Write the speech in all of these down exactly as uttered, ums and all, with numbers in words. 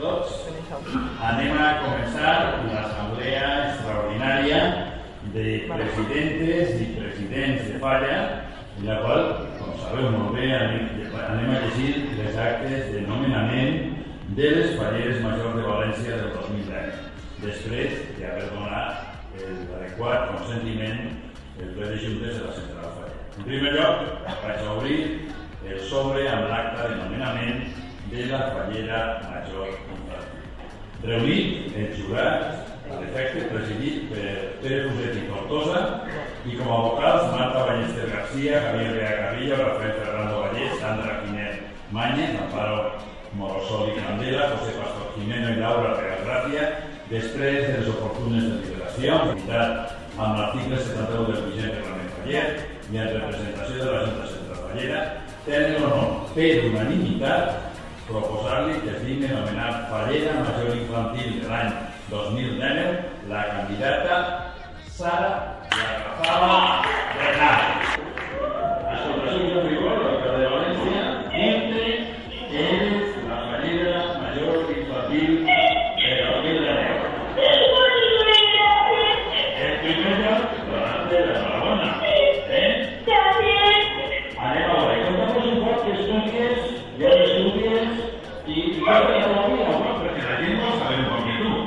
tots. Anem a començar l'assemblea extraordinària de presidentes i presidents de Falla, en la qual, com sabeu molt bé, anem a llegir les actes de nomenament de les falleres majors de València del dos mil deu, després d'haver donat l'adequat consentiment el ple de juntes de la Central Falla. En primer lloc, vaig a obrir el sobre amb l'acta de nomenament de la fallera major infantil. Reunit el jurat, a l'efecte presidit per Pere Fuset i Tortosa, i com a vocals Marta Ballester García, Javier Bea Carrillo, Rafael Ferrando Vallès, Sandra Quimet Mañez, Amparo Morosol i Candela, José Pastor Jimeno i Laura Real Gràcia, després de les oportunes deliberacions, unitat amb l'article setanta-u del vigent reglament faller i en representació de la Junta Central Fallera, tenen l'honor, per unanimitat, proposar-li que es digni nomenar fallera major infantil de l'any dos mil deu la candidata Sara Garrafaba Bernal. A solució de rigor, l'alcalde de València, dice que eres la fallera major infantil de dos mil deu. En primer lloc, donant-te l'enhorabona. Eh? Anem a veure, contamos un poc que estudies, ja estudies, i què és la vida, no? Perquè la gent no sabe un poc de tu.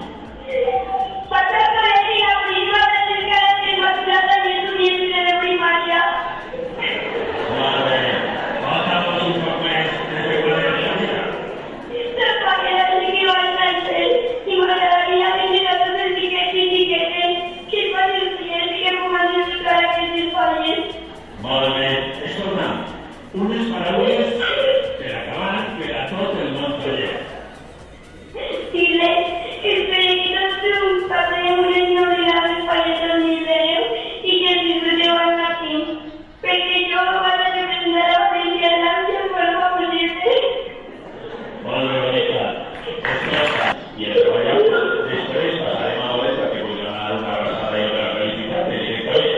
Molt bé, escolta'm, unes paraules per acabar per a tot el món faller. Dile que esperemos un patrimonio de la España dos mil deu y que disfrute al latín, porque yo voy a representar a Valencia delante por lo posible. Molt bé, bonita. Escolta, i el treball, després passarem a Oleta, que vull donar una abraçada i otra felicitat directament.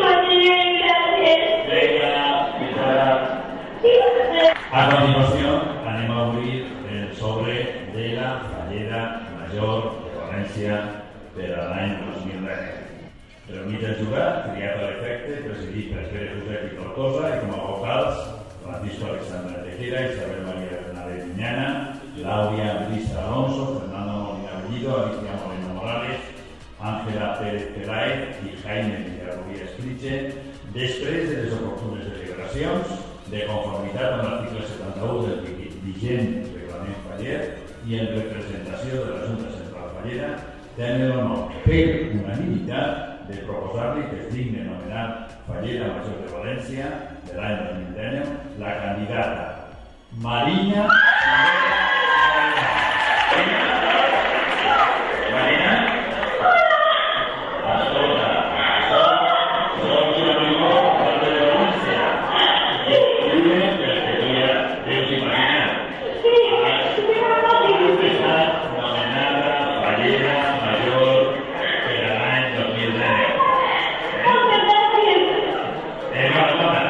A continuació, anem a obrir el sobre de la fallera major de València per a l'any dos mil deu. Reunit el jurat, triat a l'efecte, presidit per Pere Fuset i Tortosa, i com a vocals, Francisco Alexandre Tejera, Isabel María Hernández Viñana, Laura Brisa Alonso, Fernando Molina Bellido, Alicia Moreno Morales, Ángela Pérez Pelaez i Jaime Villarrubia Escriche, després de les oportunes deliberacions, de conformitat amb l'article setanta-u del vigent reglament faller i en representació de la Junta Central Fallera, tenen l'honor, per unanimitat, de proposar-li que es digni nomenar fallera major de València de l'any dos mil deu la candidata Marina Marina escolta, som una rigor de València i escriure el que tu ja deus imaginar. Has estat nomenada fallera major per a l'any dos mil deu. Enhorabona.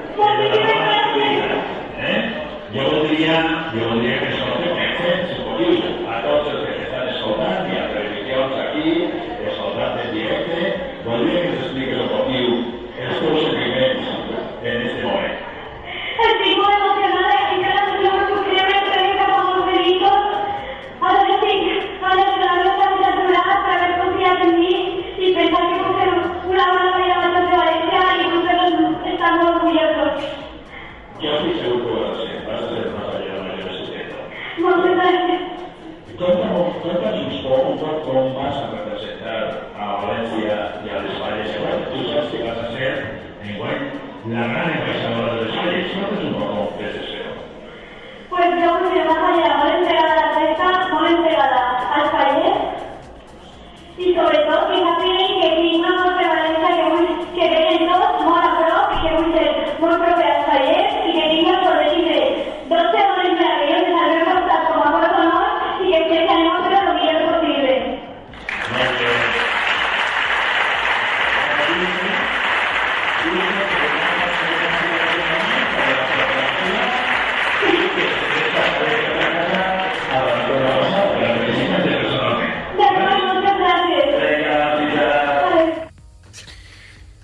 Jo voldria, jo voldria que escolteu, si podeu, a tots els que s'estan escoltant i a televisions aquí, escoltant en directe, voldria que us expliqués un poquil els teus sentiments en este moment. Estoy muy emocionada y cada vez que me suscribe que venga como un delito. Ahora sí, ahora que la verdad es natural para haber confiado en mí y pensar que por ser una buena fallera major de Valencia y nosotros estamos orgullosos. Jo estic segur que ho vas a ser, vas a ser una fallera major de setenta. Muchas gracias. Conta'ns un poc, un poc com vas a representar a València i a les Falles. Tu saps que vas a ser, enguany, la gran embaixadora de les Falles. Conta'ns un poc com ves això. Pues yo me voy a fallar, muy entregada a la festa, muy entregada al taller y sobre todo que también que mi mamá de Valencia que muy que ven dos mona pro que muy muy propia al taller y que tengo sobre libre dos semanas para que ellos se salgan a contar como a por honor y que se han otro lo mejor posible. Muy bien. Muy bien.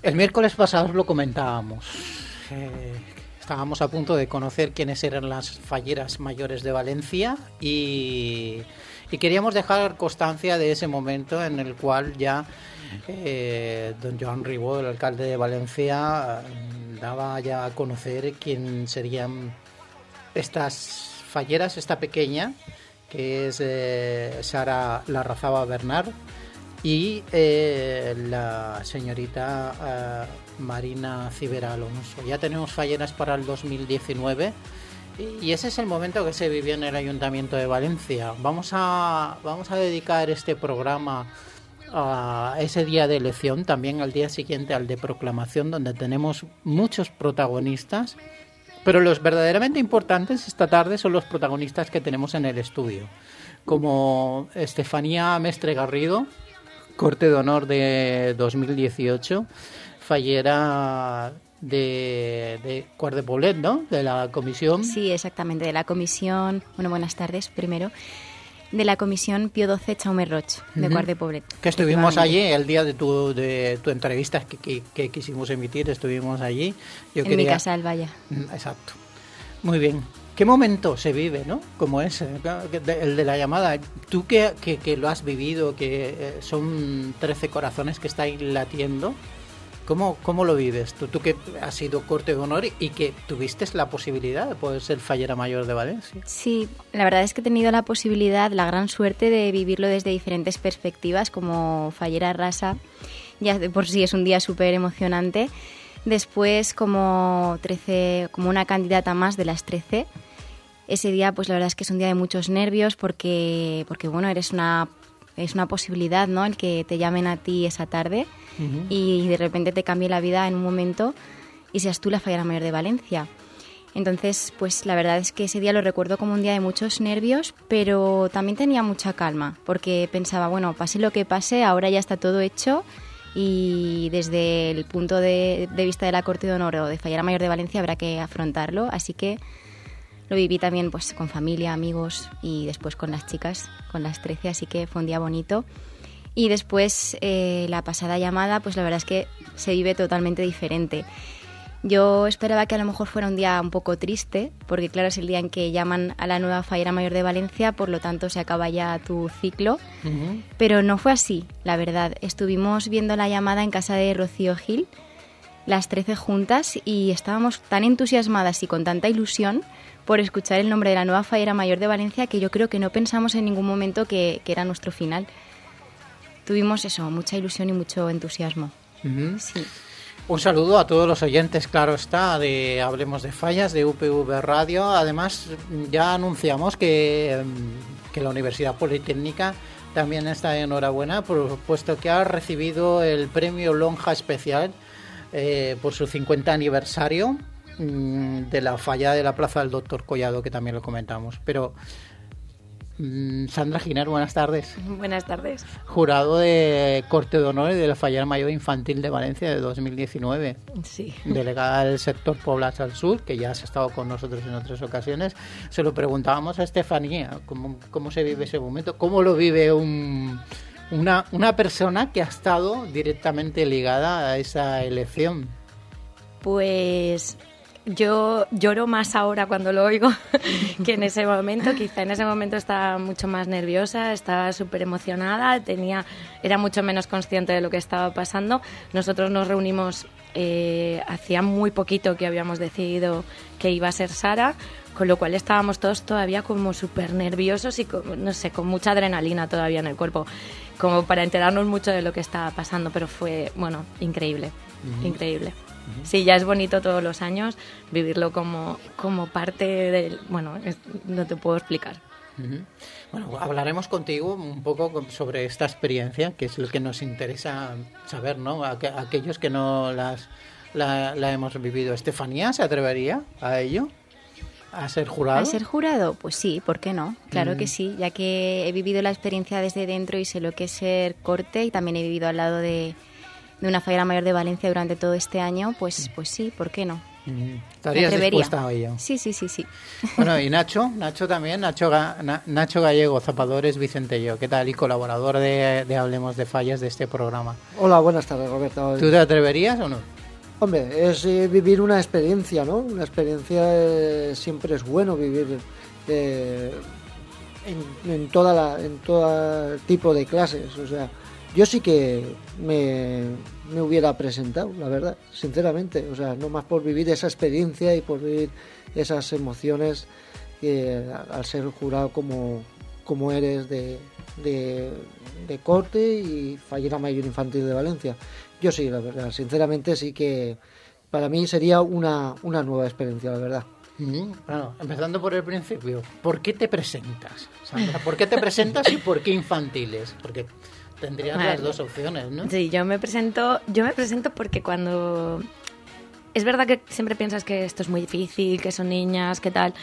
El miércoles pasado lo comentábamos. Eh, estábamos a punto de conocer quiénes eran las falleras mayores de Valencia y, y queríamos dejar constancia de ese momento en el cual ya eh, don Joan Ribó, el alcalde de Valencia, daba ya a conocer quién serían estas falleras, esta pequeña, que es eh, Sara Larrazaba Bernard, y eh, la señorita eh, Marina Cibera Alonso. Ya tenemos falleras para el dos mil diecinueve y ese es el momento que se vivió en el Ayuntamiento de Valencia. Vamos a, vamos a dedicar este programa a ese día de elección, también al día siguiente al de proclamación, donde tenemos muchos protagonistas, pero los verdaderamente importantes esta tarde son los protagonistas que tenemos en el estudio, como Estefanía Mestre Garrido, Corte de Honor de dos mil dieciocho, fallera de, de Quart de Poblet, ¿no? De la comisión. Sí, exactamente, de la comisión, bueno, buenas tardes primero, de la comisión Pío doce Chaume Roig, de uh-huh. Quart de Poblet. Que estuvimos allí el día de tu, de tu entrevista que, que, que quisimos emitir, estuvimos allí. Yo en quería... mi casa, Albaya. Exacto. Muy bien. ¿Qué momento se vive, no? Como ese, el de la llamada. Tú que, que, que lo has vivido, que son trece corazones que estáis latiendo, ¿cómo, cómo lo vives? Tú, tú que has sido Corte de Honor y que tuviste la posibilidad de poder ser fallera mayor de Valencia. Sí, la verdad es que he tenido la posibilidad, la gran suerte de vivirlo desde diferentes perspectivas, como fallera rasa. Ya de por sí es un día súper emocionante. Después, como trece, como una candidata más de las trece, ese día, pues la verdad es que es un día de muchos nervios porque, porque bueno, eres una, es una posibilidad, ¿no? El que te llamen a ti esa tarde uh-huh. y de repente te cambie la vida en un momento y seas tú la fallera mayor de Valencia. Entonces, pues la verdad es que ese día lo recuerdo como un día de muchos nervios, pero también tenía mucha calma porque pensaba, bueno, pase lo que pase, ahora ya está todo hecho. Y desde el punto de, de vista de la Corte de Honor o de fallera mayor de Valencia habrá que afrontarlo, así que lo viví también pues con familia, amigos y después con las chicas, con las trece, así que fue un día bonito. Y después eh, la pasada llamada, pues la verdad es que se vive totalmente diferente. Yo esperaba que a lo mejor fuera un día un poco triste, porque claro, es el día en que llaman a la nueva fallera mayor de Valencia, por lo tanto se acaba ya tu ciclo, uh-huh. pero no fue así, la verdad. Estuvimos viendo la llamada en casa de Rocío Gil, las trece juntas, y estábamos tan entusiasmadas y con tanta ilusión por escuchar el nombre de la nueva fallera mayor de Valencia que yo creo que no pensamos en ningún momento que, que era nuestro final. Tuvimos eso, mucha ilusión y mucho entusiasmo. Uh-huh. Sí. Un saludo a todos los oyentes, claro está, de Hablemos de Fallas, de U P V Radio. Además, ya anunciamos que, que la Universidad Politécnica también está de enhorabuena, por, puesto que ha recibido el premio Lonja Especial eh, por su cincuenta aniversario mmm, de la falla de la Plaza del Doctor Collado, que también lo comentamos. Pero Sandra Giner, buenas tardes. Buenas tardes. Jurado de Corte de Honor y de la Fallera Mayor Infantil de Valencia de dos mil diecinueve. Sí. Delegada del sector Poblas al Sur, que ya has estado con nosotros en otras ocasiones. Se lo preguntábamos a Estefanía, ¿cómo, cómo se vive ese momento? ¿Cómo lo vive un, una, una persona que ha estado directamente ligada a esa elección? Pues yo lloro más ahora cuando lo oigo que en ese momento. Quizá en ese momento estaba mucho más nerviosa, estaba súper emocionada, tenía, era mucho menos consciente de lo que estaba pasando. Nosotros nos reunimos eh, hacía muy poquito que habíamos decidido que iba a ser Sara, con lo cual estábamos todos todavía como súper nerviosos y con, no sé, con mucha adrenalina todavía en el cuerpo, como para enterarnos mucho de lo que estaba pasando, pero fue, bueno, increíble, uh-huh. increíble. Sí, ya es bonito todos los años vivirlo como, como parte del... Bueno, es, no te puedo explicar. Uh-huh. Bueno, hablaremos contigo un poco sobre esta experiencia, que es lo que nos interesa saber, ¿no? A, a aquellos que no las, la, la hemos vivido. ¿Estefanía se atrevería a ello? ¿A ser jurado? ¿A ser jurado? Pues sí, ¿por qué no? Claro mm. que sí, ya que he vivido la experiencia desde dentro y sé lo que es ser corte, y también he vivido al lado de... de una fallera mayor de Valencia durante todo este año, pues pues sí, ¿por qué no? ¿Estarías dispuesta a ello? Sí, sí, sí, sí. Bueno, y Nacho, Nacho también, Nacho, Ga, Na, Nacho Gallego, Zapadores Vicentello, ¿qué tal? Y colaborador de, de Hablemos de Fallas de este programa. Hola, buenas tardes, Roberto. ¿Tú te atreverías o no? Hombre, es eh, vivir una experiencia, ¿no? Una experiencia eh, siempre es bueno vivir eh, en, en toda la, en todo tipo de clases, o sea, yo sí que me, me hubiera presentado, la verdad, sinceramente. O sea, no más por vivir esa experiencia y por vivir esas emociones que al ser jurado como, como eres de, de, de corte y Fallera Mayor Infantil de Valencia. Yo sí, la verdad, sinceramente sí que para mí sería una, una nueva experiencia, la verdad. Mm, bueno, empezando por el principio, ¿por qué te presentas, Sandra? ¿Por qué te presentas y por qué infantiles? Porque tendrías vale. las dos opciones, ¿no? Sí, yo me presento, yo me presento porque cuando... Es verdad que siempre piensas que esto es muy difícil, que son niñas, que tal...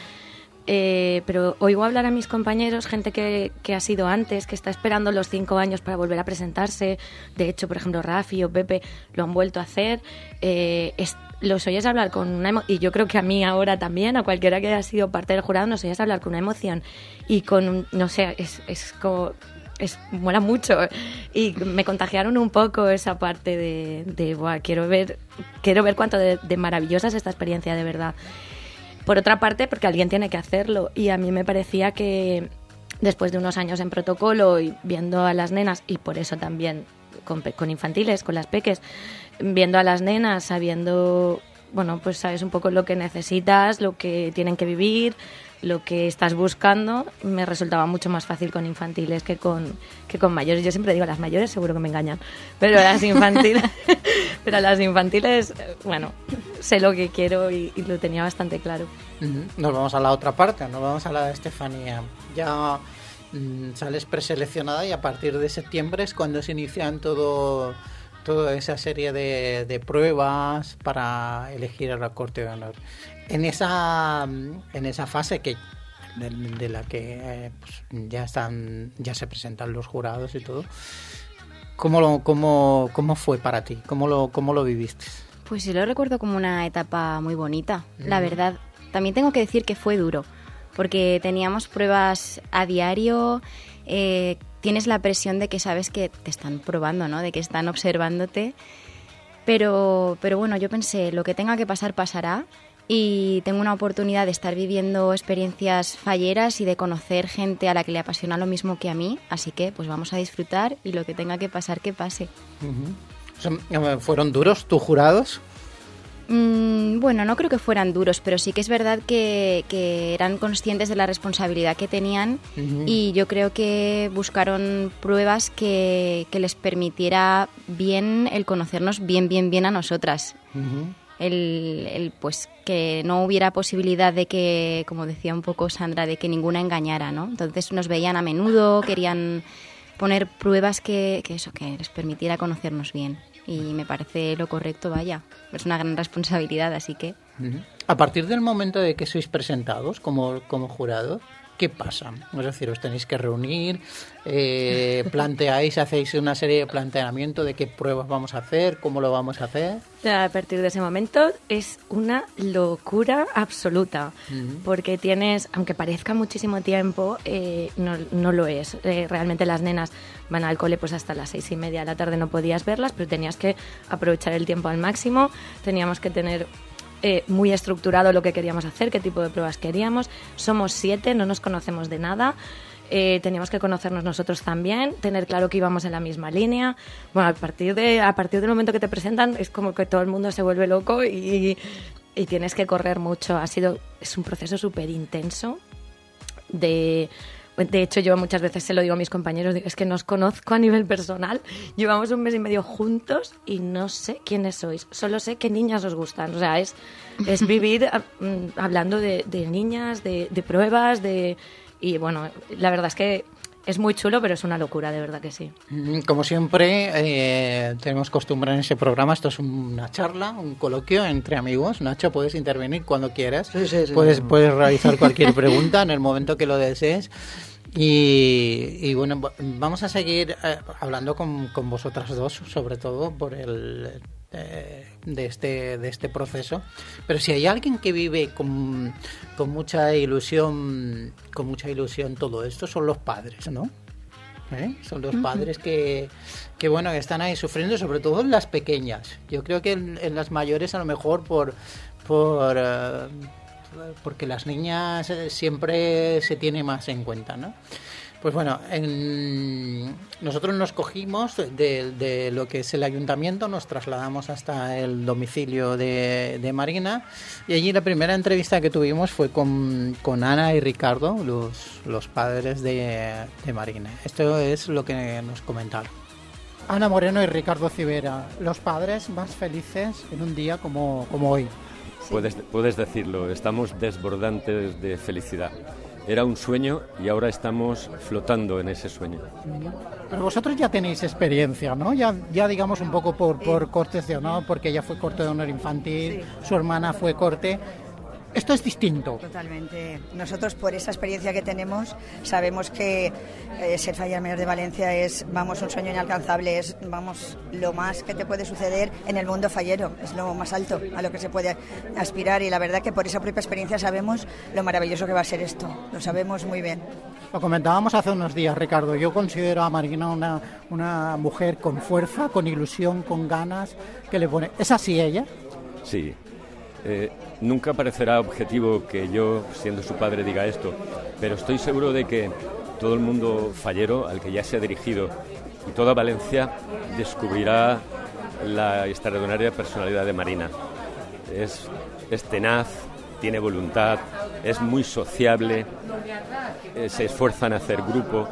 Eh, pero oigo hablar a mis compañeros, gente que, que ha sido antes, que está esperando los cinco años para volver a presentarse. De hecho, por ejemplo, Rafi o Pepe lo han vuelto a hacer. Eh, es, los oyes hablar con una emo- y yo creo que a mí ahora también, a cualquiera que haya sido parte del jurado, nos oyes hablar con una emoción y con, un, no sé, es, es como... Es, mola mucho y me contagiaron un poco esa parte de, de buah, quiero ver quiero ver cuánto de, de maravillosa es esta experiencia de verdad. Por otra parte, porque alguien tiene que hacerlo y a mí me parecía que después de unos años en protocolo y viendo a las nenas, y por eso también con, con infantiles, con las peques, viendo a las nenas, sabiendo, bueno, pues sabes un poco lo que necesitas, lo que tienen que vivir, lo que estás buscando, me resultaba mucho más fácil con infantiles que con que con mayores. Yo siempre digo, las mayores seguro que me engañan, pero las infantiles, pero las infantiles, bueno, sé lo que quiero y, y lo tenía bastante claro. Nos vamos a la otra parte, nos vamos a la de Estefanía. Ya mmm, sales preseleccionada y a partir de septiembre es cuando se inician todo toda esa serie de, de pruebas para elegir a la Corte de Honor. En esa en esa fase que de, de la que eh, pues ya están ya se presentan los jurados y todo, ¿cómo lo, cómo, cómo fue para ti? ¿Cómo lo, cómo lo viviste? Pues yo lo recuerdo como una etapa muy bonita, mm. la verdad. También tengo que decir que fue duro, porque teníamos pruebas a diario, eh, tienes la presión de que sabes que te están probando, ¿no? De que están observándote, pero, pero bueno, yo pensé, lo que tenga que pasar, pasará, y tengo una oportunidad de estar viviendo experiencias falleras y de conocer gente a la que le apasiona lo mismo que a mí, así que pues vamos a disfrutar y lo que tenga que pasar, que pase. Uh-huh. ¿Fueron duros tus jurados? Mm, bueno, no creo que fueran duros, pero sí que es verdad que, que eran conscientes de la responsabilidad que tenían, uh-huh. y yo creo que buscaron pruebas que, que les permitiera bien el conocernos bien, bien, bien a nosotras. Uh-huh. El, el pues que no hubiera posibilidad de que, como decía un poco Sandra, de que ninguna engañara, ¿no? Entonces nos veían a menudo, querían poner pruebas que, que eso, que les permitiera conocernos bien. Y me parece lo correcto, vaya. Es una gran responsabilidad, así que... A partir del momento de que sois presentados como, como jurados, ¿qué pasa? Es decir, os tenéis que reunir, eh, planteáis, hacéis una serie de planteamiento de qué pruebas vamos a hacer, cómo lo vamos a hacer. A partir de ese momento es una locura absoluta, uh-huh. porque tienes, aunque parezca muchísimo tiempo, eh, no, no lo es. Eh, realmente las nenas van al cole pues hasta las seis y media de la tarde, no podías verlas, pero tenías que aprovechar el tiempo al máximo, teníamos que tener... Eh, muy estructurado lo que queríamos hacer, qué tipo de pruebas queríamos. Somos siete, no nos conocemos de nada. Eh, teníamos que conocernos nosotros también, tener claro que íbamos en la misma línea. Bueno, a partir de a partir del momento que te presentan es como que todo el mundo se vuelve loco y, y tienes que correr mucho. Ha sido es un proceso súper intenso. De De hecho, yo muchas veces se lo digo a mis compañeros, es que nos conozco a nivel personal, llevamos un mes y medio juntos y no sé quiénes sois, solo sé qué niñas os gustan. O sea, es, es vivir hablando de, de niñas, de, de pruebas, de y bueno, la verdad es que es muy chulo, pero es una locura, de verdad que sí. Como siempre, eh, tenemos costumbre en ese programa, esto es una charla, un coloquio entre amigos. Nacho, puedes intervenir cuando quieras, sí, sí, sí, puedes, sí. puedes realizar cualquier pregunta en el momento que lo desees. Y, y bueno, vamos a seguir eh, hablando con, con vosotras dos, sobre todo por el, de, de este de este proceso. Pero si hay alguien que vive con, con mucha ilusión, con mucha ilusión todo esto, son los padres, ¿no? ¿Eh? Son los padres que, que bueno que están ahí sufriendo, sobre todo en las pequeñas. Yo creo que en, en las mayores a lo mejor por por uh, porque las niñas siempre se tiene más en cuenta, ¿no? Pues bueno, en, nosotros nos cogimos de, de lo que es el ayuntamiento, nos trasladamos hasta el domicilio de, de Marina, y allí la primera entrevista que tuvimos fue con, con Ana y Ricardo, los, los padres de, de Marina. Esto es lo que nos comentaron. Ana Moreno y Ricardo Civera, los padres más felices en un día como, como hoy. Sí. Puedes, puedes decirlo, estamos desbordantes de felicidad. Era un sueño y ahora estamos flotando en ese sueño. Pero vosotros ya tenéis experiencia, ¿no? Ya, ya digamos un poco por, por cortes de honor, porque ella fue corte de honor infantil, sí. Su hermana fue corte. Esto es distinto. Totalmente. Nosotros, por esa experiencia que tenemos, sabemos que eh, ser fallera mayor de Valencia es, vamos, un sueño inalcanzable, es, vamos, lo más que te puede suceder en el mundo fallero, es lo más alto a lo que se puede aspirar, y la verdad que por esa propia experiencia sabemos lo maravilloso que va a ser esto, lo sabemos muy bien. Lo comentábamos hace unos días, Ricardo, yo considero a Marina una, una mujer con fuerza, con ilusión, con ganas, que le pone... ¿Es así ella? Sí. Eh, nunca parecerá objetivo que yo, siendo su padre, diga esto, pero estoy seguro de que todo el mundo fallero al que ya se ha dirigido y toda Valencia descubrirá la extraordinaria personalidad de Marina. Es, es tenaz, tiene voluntad, es muy sociable, eh, se esfuerza en hacer grupo,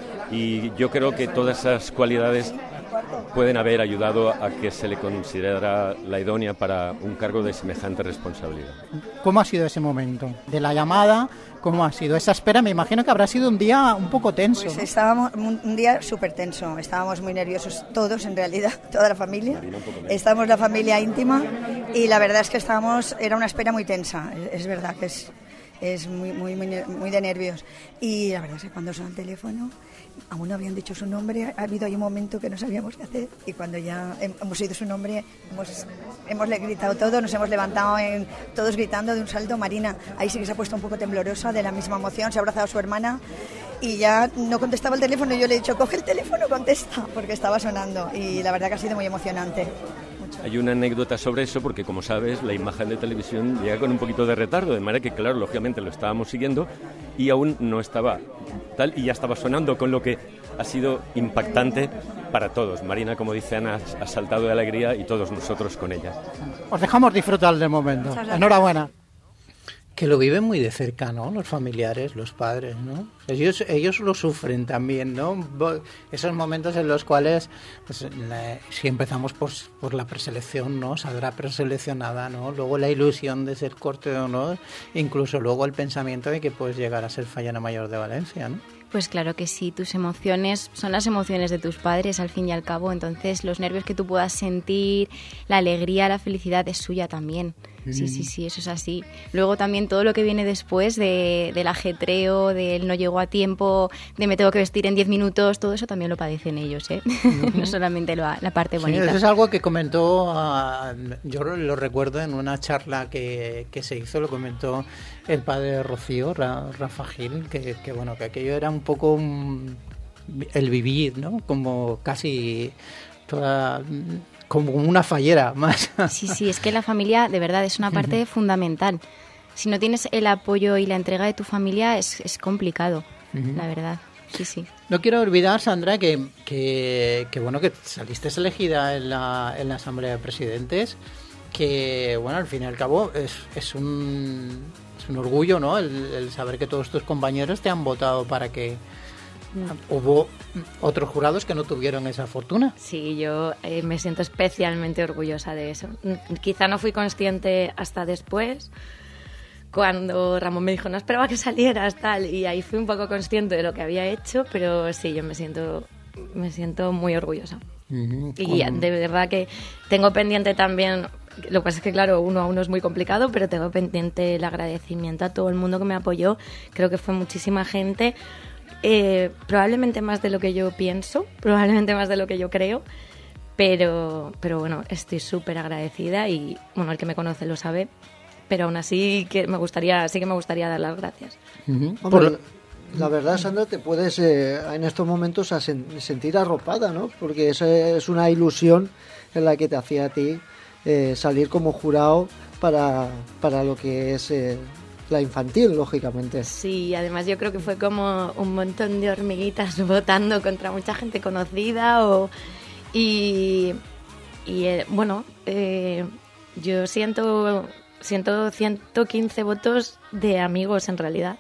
y yo creo que todas esas cualidades pueden haber ayudado a que se le considerara la idónea para un cargo de semejante responsabilidad. ¿Cómo ha sido ese momento? De la llamada, ¿cómo ha sido? Esa espera, me imagino que habrá sido un día un poco tenso. Pues estábamos, un día súper tenso, estábamos muy nerviosos todos, en realidad, toda la familia. Estábamos la familia íntima y la verdad es que estábamos, era una espera muy tensa, es verdad que es... es muy, muy, muy, muy de nervios. Y la verdad es que cuando sonó el teléfono, aún no habían dicho su nombre, ha habido ahí un momento que no sabíamos qué hacer, y cuando ya hemos oído su nombre, hemos, hemos gritado todo, nos hemos levantado en, todos gritando de un salto. Marina ahí sí que se ha puesto un poco temblorosa de la misma emoción, se ha abrazado a su hermana y ya no contestaba el teléfono, y yo le he dicho, coge el teléfono, contesta, porque estaba sonando, y la verdad que ha sido muy emocionante. Hay una anécdota sobre eso, porque como sabes, la imagen de televisión llega con un poquito de retardo, de manera que, claro, lógicamente lo estábamos siguiendo y aún no estaba tal, y ya estaba sonando, con lo que ha sido impactante para todos. Marina, como dice Ana, ha saltado de alegría y todos nosotros con ella. Os dejamos disfrutar del momento. Enhorabuena. Que lo viven muy de cerca, ¿no? Los familiares, los padres, ¿no? Ellos, ellos lo sufren también, ¿no? Esos momentos en los cuales, pues, la, si empezamos por, por la preselección, ¿no? Saldrá preseleccionada, ¿no? Luego la ilusión de ser corte de honor, incluso luego el pensamiento de que puedes llegar a ser fallera mayor de Valencia, ¿no? Pues claro que sí, tus emociones son las emociones de tus padres al fin y al cabo, entonces los nervios que tú puedas sentir, la alegría, la felicidad es suya también. Sí, sí, sí, eso es así. Luego también todo lo que viene después de, del ajetreo, del no llego a tiempo, de me tengo que vestir en diez minutos, todo eso también lo padecen ellos, ¿eh? Uh-huh. No solamente lo, la parte bonita. Sí, eso es algo que comentó, uh, yo lo recuerdo en una charla que, que se hizo, lo comentó el padre de Rocío, Ra, Rafa Gil, que, que bueno, que aquello era un poco un, el vivir, ¿no? Como casi toda... como una fallera más. Sí, sí, es que la familia de verdad es una parte uh-huh. fundamental. Si no tienes el apoyo y la entrega de tu familia es, es complicado, uh-huh. la verdad. Sí, sí. No quiero olvidar, Sandra, que, que, que bueno, que saliste elegida en la, en la Asamblea de Presidentes, que bueno, al fin y al cabo es, es un es un orgullo, ¿no? El, el saber que todos tus compañeros te han votado para que hubo otros jurados que no tuvieron esa fortuna. Sí, yo eh, me siento especialmente orgullosa de eso. Quizá no fui consciente hasta después, cuando Ramón me dijo, no esperaba que salieras, tal, y ahí fui un poco consciente de lo que había hecho, pero sí, yo me siento, me siento muy orgullosa. Uh-huh. Y de verdad que tengo pendiente también, lo que pasa es que claro, uno a uno es muy complicado, pero tengo pendiente el agradecimiento a todo el mundo que me apoyó. Creo que fue muchísima gente. Eh, probablemente más de lo que yo pienso, probablemente más de lo que yo creo, Pero, pero bueno, estoy súper agradecida y, bueno, el que me conoce lo sabe, pero aún así que me gustaría, sí que me gustaría dar las gracias. Uh-huh. Hombre, la verdad, Sandra, te puedes eh, en estos momentos a sen- sentir arropada, ¿no? Porque esa es una ilusión en la que te hacía a ti eh, salir como jurado para, para lo que es eh, la infantil, lógicamente. Sí, además yo creo que fue como un montón de hormiguitas votando contra mucha gente conocida o... Y, y eh, bueno, eh, yo siento, siento ciento quince votos de amigos en realidad.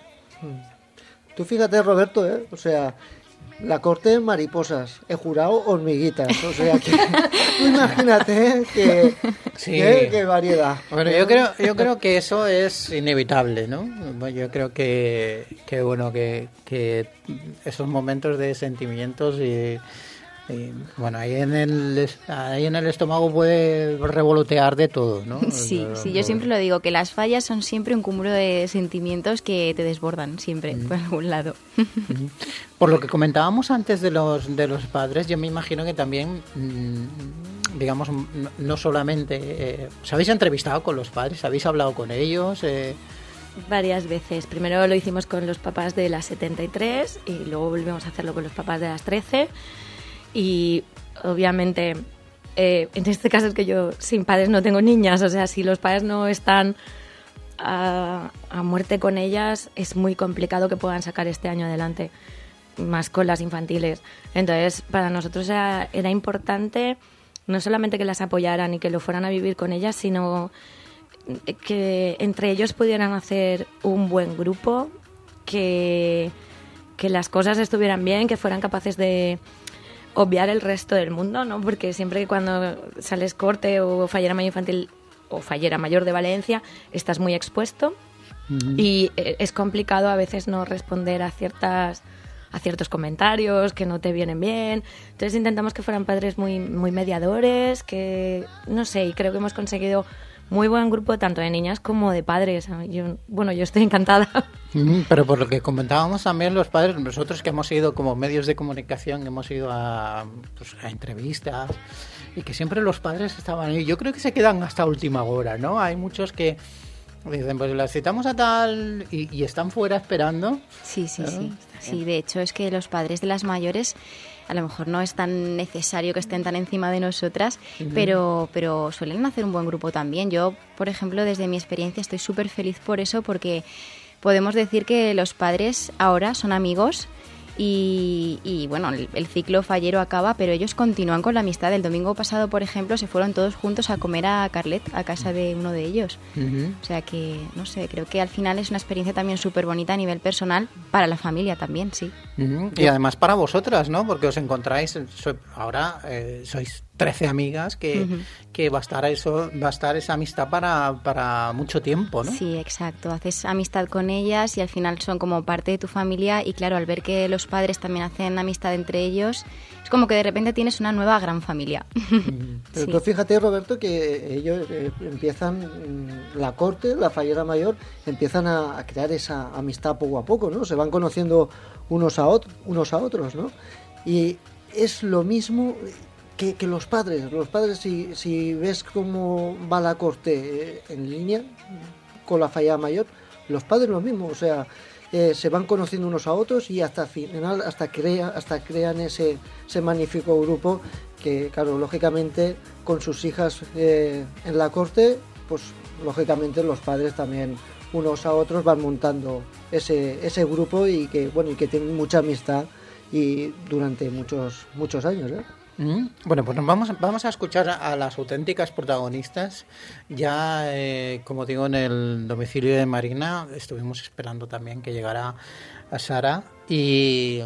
Tú fíjate, Roberto, ¿eh? O sea, la corte mariposas, he jurado hormiguitas, o sea que tú imagínate ¿eh? que, sí. que, que variedad. Bueno, yo creo, yo creo que eso es inevitable, ¿no? Yo creo que, que bueno, que, que esos momentos de sentimientos y Y, bueno, ahí en el ahí en el estómago puede revolotear de todo, ¿no? Sí, sí, yo siempre lo digo, que las fallas son siempre un cúmulo de sentimientos que te desbordan siempre, mm. por algún lado. Por lo que comentábamos antes de los de los padres, yo me imagino que también, digamos, no solamente... Eh, ¿os habéis entrevistado con los padres? ¿Habéis hablado con ellos? Eh... Varias veces. Primero lo hicimos con los papás de las setenta y tres y luego volvimos a hacerlo con los papás de las trece. Y obviamente, eh, en este caso es que yo sin padres no tengo niñas, o sea, si los padres no están a, a muerte con ellas, es muy complicado que puedan sacar este año adelante, más con las infantiles. Entonces, para nosotros era, era importante no solamente que las apoyaran y que lo fueran a vivir con ellas, sino que entre ellos pudieran hacer un buen grupo, que, que las cosas estuvieran bien, que fueran capaces de obviar el resto del mundo, ¿no? Porque siempre que cuando sales corte o fallera mayor infantil o fallera mayor de Valencia, estás muy expuesto uh-huh. y es complicado a veces no responder a ciertas a ciertos comentarios que no te vienen bien. Entonces intentamos que fueran padres muy muy mediadores, que no sé, y creo que hemos conseguido muy buen grupo tanto de niñas como de padres. Yo, bueno, yo estoy encantada. Pero por lo que comentábamos también los padres, nosotros que hemos ido como medios de comunicación, hemos ido a, pues, a entrevistas y que siempre los padres estaban ahí. Yo creo que se quedan hasta última hora, ¿no? Hay muchos que dicen, pues las citamos a tal y, y están fuera esperando. Sí, sí, ¿no? sí. Sí, de hecho es que los padres de las mayores a lo mejor no es tan necesario que estén tan encima de nosotras, uh-huh. pero, pero suelen hacer un buen grupo también. Yo, por ejemplo, desde mi experiencia estoy súper feliz por eso, porque podemos decir que los padres ahora son amigos y, y bueno, el, el ciclo fallero acaba, pero ellos continúan con la amistad. El domingo pasado, por ejemplo, se fueron todos juntos a comer a Carlet, a casa de uno de ellos. Uh-huh. O sea que, no sé, creo que al final es una experiencia también súper bonita a nivel personal, para la familia también, sí. Uh-huh. Y además para vosotras, ¿no? Porque os encontráis, so, ahora eh, sois trece amigas que, uh-huh. que va a estar eso, va a estar esa amistad para, para mucho tiempo, ¿no? Sí, exacto. Haces amistad con ellas y al final son como parte de tu familia y claro, al ver que los padres también hacen amistad entre ellos, es como que de repente tienes una nueva gran familia. Uh-huh. Pero sí. Tú fíjate, Roberto, que ellos eh, empiezan, la corte, la fallera mayor, empiezan a, a crear esa amistad poco a poco, ¿no? Se van conociendo unos a, ot- unos a otros, ¿no? Y es lo mismo... Que, que los padres, los padres si, si ves cómo va la corte en línea con la fallera mayor, los padres lo mismo, o sea, eh, se van conociendo unos a otros y hasta final, hasta crea, hasta crean ese, ese magnífico grupo que, claro, lógicamente con sus hijas eh, en la corte, pues lógicamente los padres también unos a otros van montando ese, ese grupo y que, bueno, y que tienen mucha amistad y durante muchos, muchos años, ¿eh? Mm, bueno, pues nos vamos, vamos a escuchar a las auténticas protagonistas. Ya, eh, como digo, en el domicilio de Marina estuvimos esperando también que llegara a Sara y,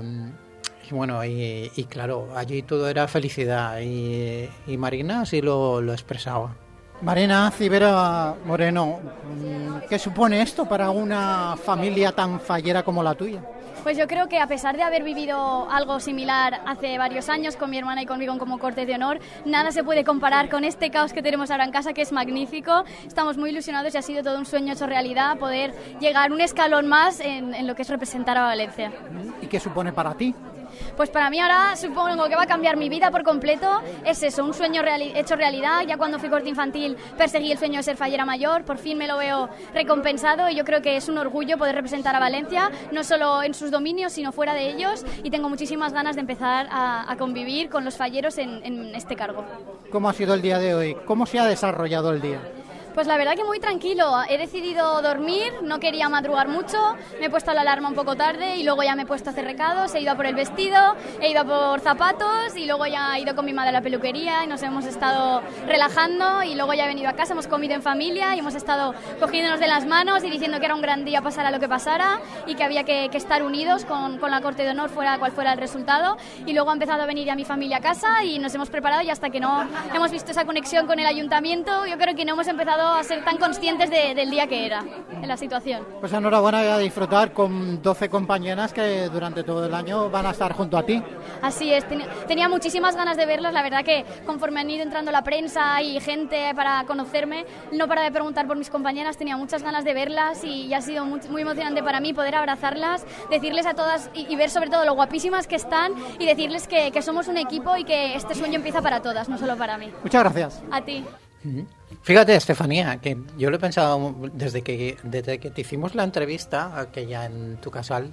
y bueno, y, y claro, allí todo era felicidad y, y Marina así lo, lo expresaba. Marina Civera Moreno, ¿qué supone esto para una familia tan fallera como la tuya? Pues yo creo que a pesar de haber vivido algo similar hace varios años con mi hermana y conmigo como cortes de honor, nada se puede comparar con este caos que tenemos ahora en casa, que es magnífico. Estamos muy ilusionados y ha sido todo un sueño hecho realidad poder llegar un escalón más en, en lo que es representar a Valencia. ¿Y qué supone para ti? Pues para mí ahora supongo que va a cambiar mi vida por completo. Es eso, un sueño reali- hecho realidad. Ya cuando fui corte infantil perseguí el sueño de ser fallera mayor, por fin me lo veo recompensado y yo creo que es un orgullo poder representar a Valencia, no solo en sus dominios, sino fuera de ellos, y tengo muchísimas ganas de empezar a, a convivir con los falleros en, en este cargo. ¿Cómo ha sido el día de hoy? ¿Cómo se ha desarrollado el día? Pues la verdad que muy tranquilo, he decidido dormir, no quería madrugar mucho, me he puesto la alarma un poco tarde y luego ya me he puesto a hacer recados, he ido a por el vestido, he ido a por zapatos y luego ya he ido con mi madre a la peluquería y nos hemos estado relajando y luego ya he venido a casa, hemos comido en familia y hemos estado cogiéndonos de las manos y diciendo que era un gran día pasara lo que pasara y que había que, que estar unidos con, con la corte de honor fuera cual fuera el resultado, y luego ha empezado a venir ya mi familia a casa y nos hemos preparado y hasta que no hemos visto esa conexión con el ayuntamiento yo creo que no hemos empezado a ser tan conscientes de, del día que era, de la situación. Pues enhorabuena y a disfrutar con doce compañeras que durante todo el año van a estar junto a ti. Así es, ten, tenía muchísimas ganas de verlas, la verdad que conforme han ido entrando la prensa y gente para conocerme, no para de preguntar por mis compañeras, tenía muchas ganas de verlas y, y ha sido muy, muy emocionante para mí poder abrazarlas, decirles a todas y, y ver sobre todo lo guapísimas que están y decirles que, que somos un equipo y que este sueño empieza para todas, no solo para mí. Muchas gracias. A ti. Fíjate, Estefanía, que yo lo he pensado desde que desde que te hicimos la entrevista, aquella en tu casal,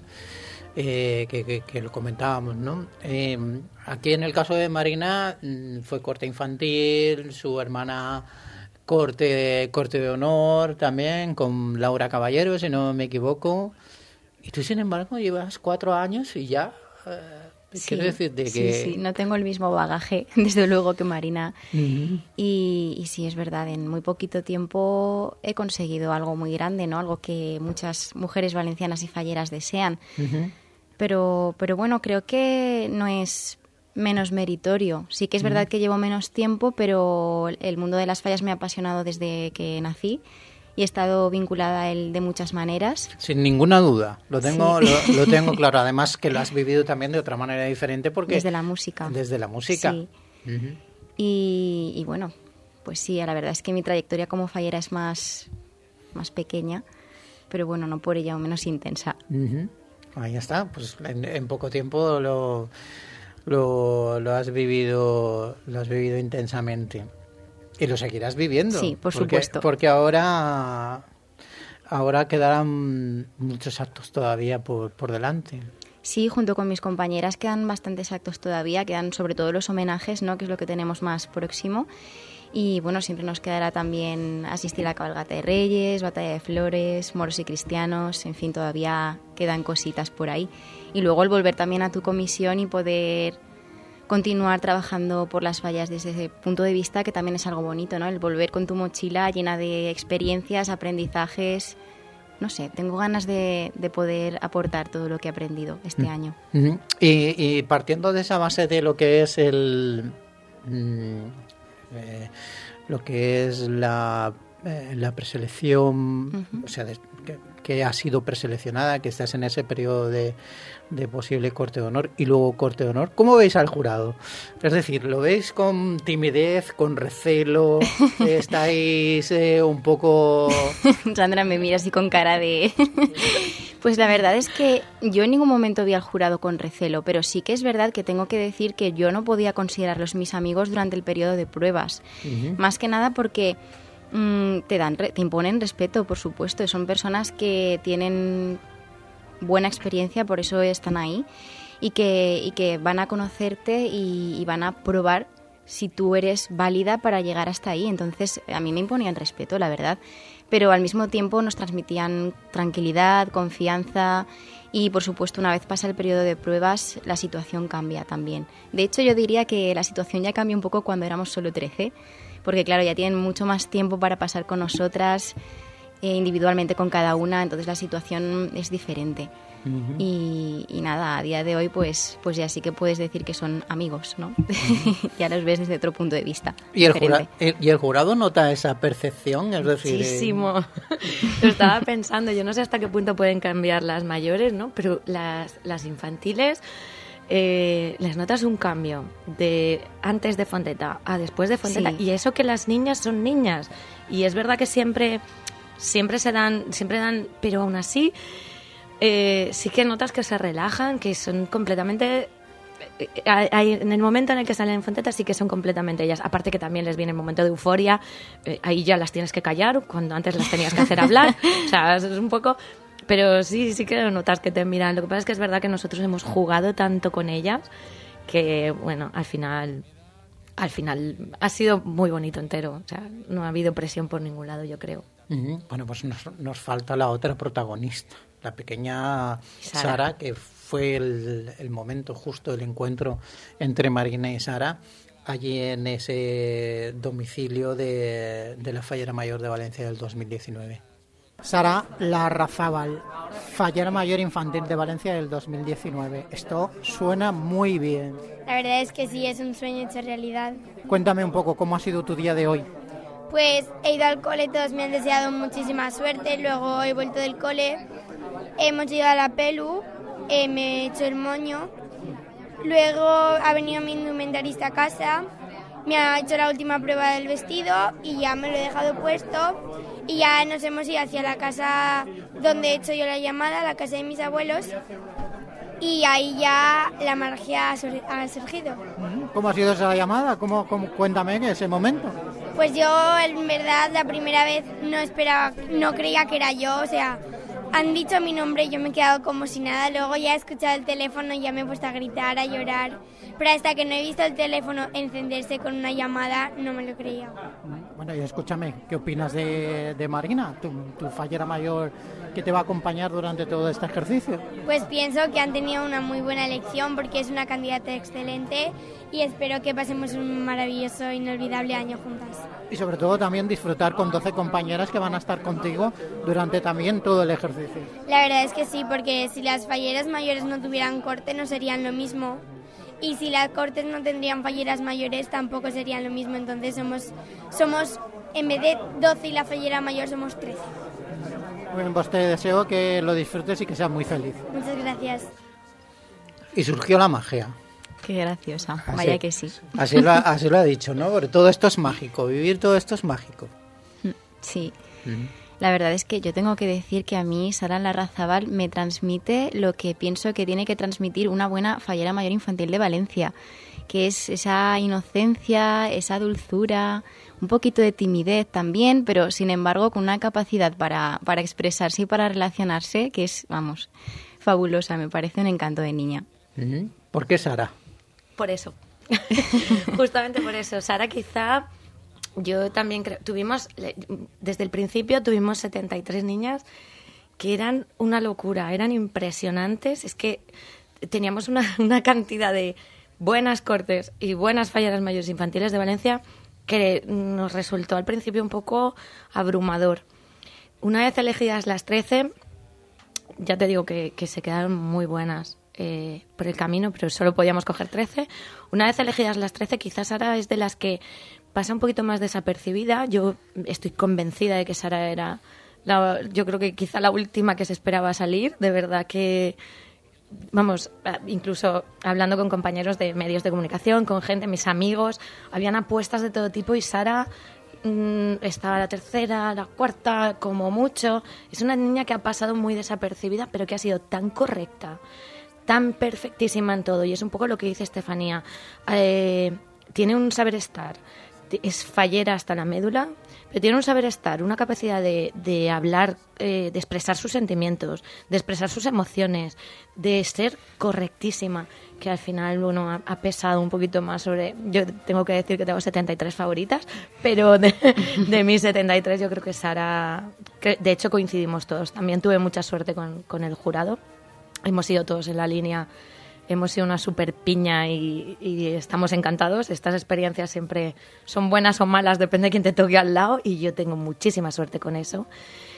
eh, que, que, que lo comentábamos, ¿no? Eh, aquí en el caso de Marina fue corte infantil, su hermana corte, corte de honor también, con Laura Caballero, si no me equivoco. Y tú, sin embargo, llevas cuatro años y ya... Eh, Sí, quiero decir de que... sí, sí, no tengo el mismo bagaje, desde luego, que Marina. Uh-huh. Y, y sí, es verdad, en muy poquito tiempo he conseguido algo muy grande, ¿no? Algo que muchas mujeres valencianas y falleras desean. Uh-huh. Pero, pero bueno, creo que no es menos meritorio. Sí que es verdad uh-huh. que llevo menos tiempo, pero el mundo de las fallas me ha apasionado desde que nací. Y he estado vinculada a él de muchas maneras. Sin ninguna duda, lo tengo, sí. lo, lo tengo claro. Además que lo has vivido también de otra manera diferente porque... Desde la música. Desde la música. Sí. Uh-huh. Y, y bueno, pues sí, la verdad es que mi trayectoria como fallera es más, más pequeña, pero bueno, no por ella o menos intensa. Uh-huh. Ahí está, pues en, en poco tiempo lo, lo, lo has vivido, lo has vivido intensamente. Y lo seguirás viviendo. Sí, por porque, supuesto. Porque ahora, ahora quedarán muchos actos todavía por, por delante. Sí, junto con mis compañeras quedan bastantes actos todavía, quedan sobre todo los homenajes, ¿no? Que es lo que tenemos más próximo. Y bueno, siempre nos quedará también asistir a la cabalgata de Reyes, batalla de flores, moros y cristianos, en fin, todavía quedan cositas por ahí. Y luego el volver también a tu comisión y poder... continuar trabajando por las fallas desde ese punto de vista, que también es algo bonito, ¿no? El volver con tu mochila llena de experiencias, aprendizajes. No sé, tengo ganas de, de poder aportar todo lo que he aprendido este mm. año. Mm-hmm. Y, y partiendo de esa base de lo que es el... Mm, eh, lo que es la, eh, la preselección, uh-huh. o sea, de, que, que ha sido preseleccionada, que estás en ese periodo de, de posible corte de honor y luego corte de honor. ¿Cómo veis al jurado? Es decir, ¿lo veis con timidez, con recelo? ¿Estáis eh, un poco...? Sandra me mira así con cara de... Pues la verdad es que yo en ningún momento vi al jurado con recelo, pero sí que es verdad que tengo que decir que yo no podía considerarlos mis amigos durante el periodo de pruebas. Uh-huh. Más que nada porque... Te dan, te imponen respeto, por supuesto. Son personas que tienen buena experiencia, por eso están ahí, y que, y que van a conocerte y, y van a probar si tú eres válida para llegar hasta ahí. Entonces, a mí me imponían respeto, la verdad. Pero al mismo tiempo nos transmitían tranquilidad, confianza y, por supuesto, una vez pasa el periodo de pruebas, la situación cambia también. De hecho, yo diría que la situación ya cambió un poco cuando éramos solo trece, porque claro, ya tienen mucho más tiempo para pasar con nosotras, eh, individualmente con cada una, entonces la situación es diferente. Uh-huh. Y, y nada, a día de hoy pues pues ya sí que puedes decir que son amigos, ¿no? Uh-huh. Ya los ves desde otro punto de vista. ¿Y el, jura, el, ¿Y el jurado nota esa percepción? Es decir, muchísimo. Eh... Lo estaba pensando, yo no sé hasta qué punto pueden cambiar las mayores, ¿no? Pero las, las infantiles... Eh, les notas un cambio de antes de Fonteta a después de Fonteta, sí. Y eso que las niñas son niñas y es verdad que siempre siempre se dan siempre dan pero aún así eh, sí que notas que se relajan, que son completamente Hay, en el momento en el que salen en Fonteta sí que son completamente ellas. Aparte que también les viene el momento de euforia, eh, ahí ya las tienes que callar cuando antes las tenías que hacer hablar. O sea, es un poco... Pero sí, sí que notas que te miran. Lo que pasa es que es verdad que nosotros hemos jugado tanto con ellas que, bueno, al final... Al final ha sido muy bonito entero. O sea, no ha habido presión por ningún lado, yo creo. Uh-huh. Bueno, pues nos, nos falta la otra protagonista, la pequeña Sara, Sara que fue el, el momento justo del encuentro entre Marina y Sara allí en ese domicilio de, de la Fallera Mayor de Valencia del dos mil diecinueve. Sara Larrazábal, Fallera Mayor Infantil de Valencia del dos mil diecinueve. Esto suena muy bien. La verdad es que sí, es un sueño hecho realidad. Cuéntame un poco cómo ha sido tu día de hoy. Pues he ido al cole, todos me han deseado muchísima suerte, luego he vuelto del cole, hemos ido a la pelu, eh, me he hecho el moño, luego ha venido mi indumentarista a casa, me ha hecho la última prueba del vestido y ya me lo he dejado puesto y ya nos hemos ido hacia la casa donde he hecho yo la llamada, la casa de mis abuelos, y ahí ya la magia ha surgido. ¿Cómo ha sido esa llamada? ¿Cómo, cómo, cuéntame ese momento. Pues yo, en verdad, la primera vez no esperaba, no creía que era yo, o sea, han dicho mi nombre y yo me he quedado como si nada, luego ya he escuchado el teléfono y ya me he puesto a gritar, a llorar, pero hasta que no he visto el teléfono encenderse con una llamada, no me lo creía. Bueno, y escúchame, ¿qué opinas de, de Marina, tu, tu fallera mayor que te va a acompañar durante todo este ejercicio? Pues pienso que han tenido una muy buena elección porque es una candidata excelente y espero que pasemos un maravilloso e inolvidable año juntas. Y sobre todo también disfrutar con doce compañeras que van a estar contigo durante también todo el ejercicio. La verdad es que sí, porque si las falleras mayores no tuvieran corte no serían lo mismo. Y si las cortes no tendrían falleras mayores tampoco serían lo mismo. Entonces somos, somos en vez de doce y la fallera mayor somos trece. Bueno, pues te deseo que lo disfrutes y que seas muy feliz. Muchas gracias. Y surgió la magia. Qué graciosa, así, vaya que sí. Así lo, ha, así lo ha dicho, ¿no? Porque todo esto es mágico, vivir todo esto es mágico. Sí. Mm. La verdad es que yo tengo que decir que a mí Sara Larrazábal me transmite lo que pienso que tiene que transmitir una buena fallera mayor infantil de Valencia, que es esa inocencia, esa dulzura, un poquito de timidez también, pero sin embargo con una capacidad para, para expresarse y para relacionarse que es, vamos, fabulosa, me parece un encanto de niña. Mm-hmm. ¿Por qué Sara? Por eso, justamente por eso. Sara quizá... Yo también creo, tuvimos, desde el principio tuvimos setenta y tres niñas que eran una locura, eran impresionantes. Es que teníamos una, una cantidad de buenas cortes y buenas falleras mayores infantiles de Valencia que nos resultó al principio un poco abrumador. Una vez elegidas las trece, ya te digo que, que se quedaron muy buenas eh, por el camino, pero solo podíamos coger trece. Una vez elegidas las trece, quizás Sara es de las que pasa un poquito más desapercibida. Yo estoy convencida de que Sara era, la, yo creo que quizá la última que se esperaba salir. De verdad que, vamos, incluso hablando con compañeros de medios de comunicación, con gente, mis amigos, habían apuestas de todo tipo y Sara mmm, estaba la tercera, la cuarta, como mucho. Es una niña que ha pasado muy desapercibida, pero que ha sido tan correcta, tan perfectísima en todo. Y es un poco lo que dice Estefanía. Eh, tiene un saber estar. Es fallera hasta la médula, pero tiene un saber estar, una capacidad de, de hablar, eh, de expresar sus sentimientos, de expresar sus emociones, de ser correctísima, que al final bueno, ha, ha pesado un poquito más sobre... Yo tengo que decir que tengo setenta y tres favoritas, pero de, de mis setenta y tres yo creo que Sara... Que de hecho coincidimos todos. También tuve mucha suerte con, con el jurado. Hemos ido todos en la línea... Hemos sido una super piña y, y estamos encantados. Estas experiencias siempre son buenas o malas, depende de quién te toque al lado, y yo tengo muchísima suerte con eso.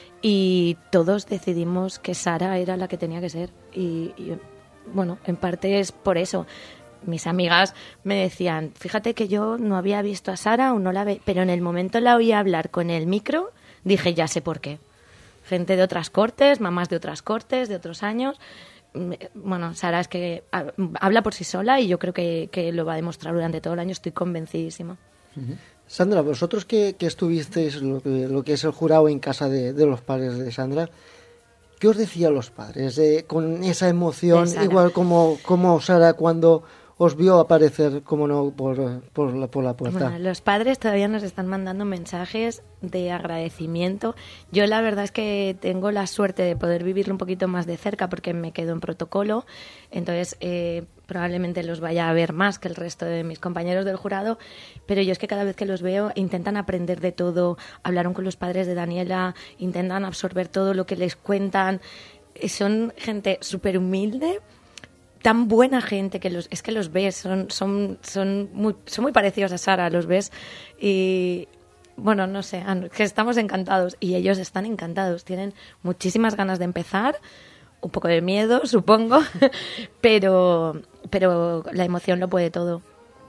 Y todos decidimos que Sara era la que tenía que ser. Y, y bueno, en parte es por eso. Mis amigas me decían, fíjate que yo no había visto a Sara o no la ve, pero en el momento la oí hablar con el micro, dije, ya sé por qué. Gente de otras cortes, mamás de otras cortes, de otros años... Bueno, Sara es que habla por sí sola y yo creo que, que lo va a demostrar durante todo el año, estoy convencidísima. Uh-huh. Sandra, vosotros que, que estuvisteis lo que, lo que es el jurado en casa de, de los padres de Sandra, ¿qué os decían los padres? Eh, con esa emoción, igual como, como Sara cuando os vio aparecer, como no, por, por, la, por la puerta? Bueno, los padres todavía nos están mandando mensajes de agradecimiento. Yo la verdad es que tengo la suerte de poder vivirlo un poquito más de cerca porque me quedo en protocolo, entonces eh, probablemente los vaya a ver más que el resto de mis compañeros del jurado, pero yo es que cada vez que los veo intentan aprender de todo. Hablaron con los padres de Daniela, intentan absorber todo lo que les cuentan. Son gente súper humilde, tan buena gente, que los es que los ves, son son son muy son muy parecidos a Sara, los ves y bueno, no sé, que estamos encantados y ellos están encantados, tienen muchísimas ganas de empezar, un poco de miedo, supongo, pero pero la emoción lo puede todo.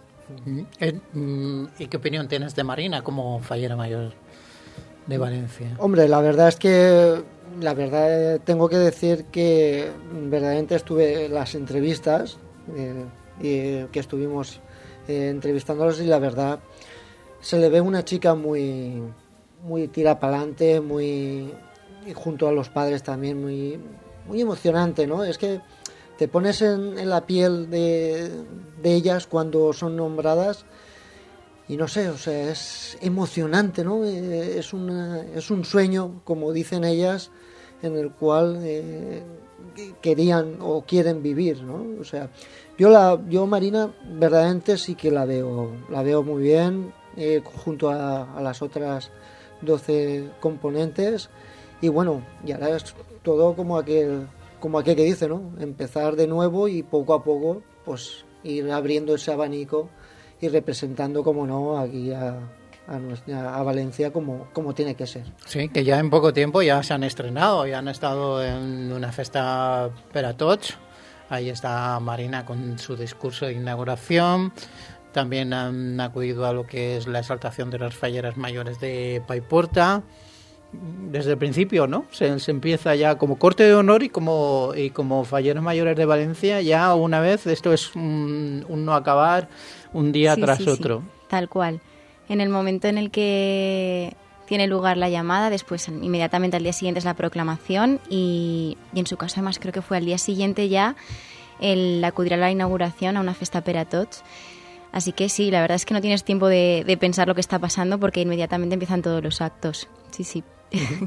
¿Y qué opinión tienes de Marina como fallera mayor de Valencia? Hombre, la verdad es que la verdad tengo que decir que verdaderamente estuve en las entrevistas eh, y que estuvimos eh, entrevistándolos y la verdad se le ve una chica muy muy tira para adelante, muy y junto a los padres también muy muy emocionante, ¿no? Es que te pones en, en la piel de, de ellas cuando son nombradas y no sé, o sea, es emocionante, ¿no? Eh, es una es un sueño, como dicen ellas, en el cual eh, querían o quieren vivir, ¿no? O sea, yo la yo Marina verdaderamente sí que la veo, la veo muy bien eh, junto a, a las otras doce componentes y bueno, y ahora es todo como aquel como aquel que dice, ¿no? Empezar de nuevo y poco a poco, pues ir abriendo ese abanico y representando, como no, aquí a A, nuestra, a Valencia como, como tiene que ser. Sí, que ya en poco tiempo ya se han estrenado, ya han estado en una festa per a tots. Ahí está Marina con su discurso de inauguración. También han acudido a lo que es la exaltación de las falleras mayores de Paiporta. Desde el principio, ¿no? Se, se empieza ya como corte de honor y como y como falleros mayores de Valencia, ya una vez, esto es un, un no acabar, un día sí, tras sí, otro. Sí, tal cual. En el momento en el que tiene lugar la llamada, después inmediatamente al día siguiente es la proclamación y, y en su caso además creo que fue al día siguiente ya el acudir a la inauguración a una festa per a tots. Así que sí, la verdad es que no tienes tiempo de, de pensar lo que está pasando porque inmediatamente empiezan todos los actos. Sí, sí. Uh-huh.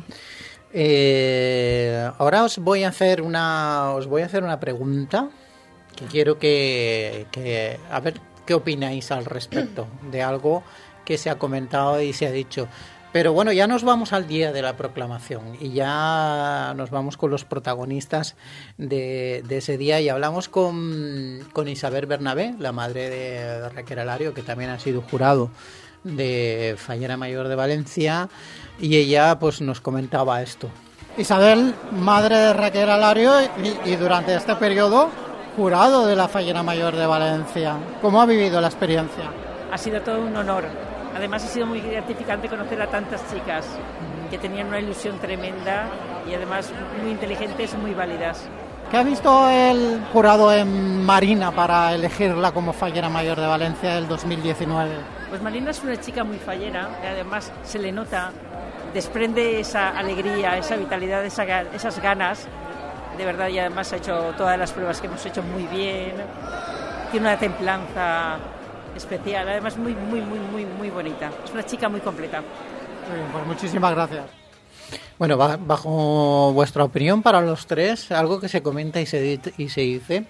eh, ahora os voy a hacer una os voy a hacer una pregunta que quiero que, que a ver qué opináis al respecto de algo que se ha comentado y se ha dicho. Pero bueno, ya nos vamos al día de la proclamación y ya nos vamos con los protagonistas de, de ese día y hablamos con, con Isabel Bernabé, la madre de Raquel Alario, que también ha sido jurado de Fallera Mayor de Valencia, y ella pues nos comentaba esto. Isabel, madre de Raquel Alario y, y durante este periodo jurado de la Fallera Mayor de Valencia. ¿Cómo ha vivido la experiencia? Ha sido todo un honor. Además ha sido muy gratificante conocer a tantas chicas que tenían una ilusión tremenda y además muy inteligentes y muy válidas. ¿Qué ha visto el jurado en Marina para elegirla como Fallera Mayor de Valencia del dos mil diecinueve? Pues Marina es una chica muy fallera, y además se le nota, desprende esa alegría, esa vitalidad, esa, esas ganas, de verdad, y además ha hecho todas las pruebas que hemos hecho muy bien, tiene una templanza especial, además muy, muy, muy, muy, muy bonita. Es una chica muy completa. Muy bien, pues muchísimas gracias. Bueno, bajo vuestra opinión para los tres, algo que se comenta y se, y se dice,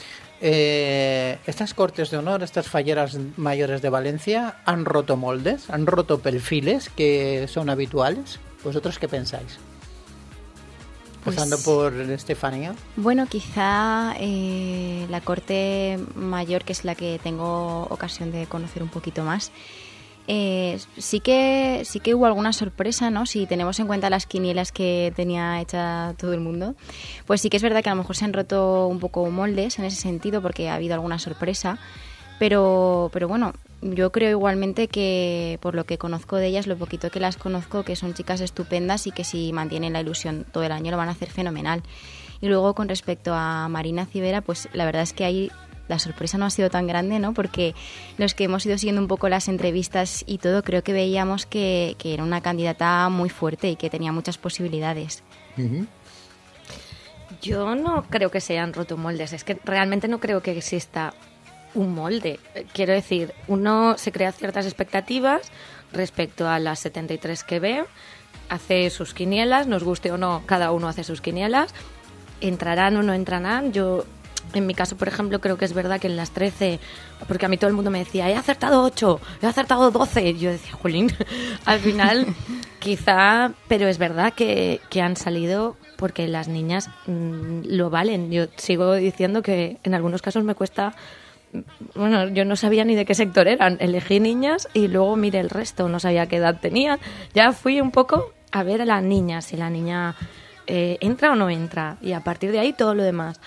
eh, estas cortes de honor, estas falleras mayores de Valencia, ¿han roto moldes? ¿Han roto perfiles que son habituales? ¿Vosotros qué pensáis? Empezando pues, por Estefanía. Bueno, quizá eh, la corte mayor, que es la que tengo ocasión de conocer un poquito más, eh, sí que sí que hubo alguna sorpresa, ¿no? Si tenemos en cuenta las quinielas que tenía hecha todo el mundo, pues sí que es verdad que a lo mejor se han roto un poco moldes en ese sentido porque ha habido alguna sorpresa, pero pero bueno, yo creo igualmente que por lo que conozco de ellas, lo poquito que las conozco, que son chicas estupendas y que si mantienen la ilusión todo el año lo van a hacer fenomenal. Y luego con respecto a Marina Civera, pues la verdad es que ahí la sorpresa no ha sido tan grande, ¿no? Porque los que hemos ido siguiendo un poco las entrevistas y todo, creo que veíamos que, que era una candidata muy fuerte y que tenía muchas posibilidades. Uh-huh. Yo no creo que se hayan roto moldes, es que realmente no creo que exista un molde. Quiero decir, uno se crea ciertas expectativas respecto a las setenta y tres que ve, hace sus quinielas, nos guste o no, cada uno hace sus quinielas, entrarán o no entrarán. Yo, en mi caso, por ejemplo, creo que es verdad que en las trece, porque a mí todo el mundo me decía, he acertado ocho, he acertado doce, y yo decía, jolín, al final quizá, pero es verdad que, que han salido porque las niñas mmm, lo valen. Yo sigo diciendo que en algunos casos me cuesta, bueno, yo no sabía ni de qué sector eran, elegí niñas y luego miré el resto, no sabía qué edad tenían, ya fui un poco a ver a las niñas, si la niña eh, entra o no entra, y a partir de ahí todo lo demás.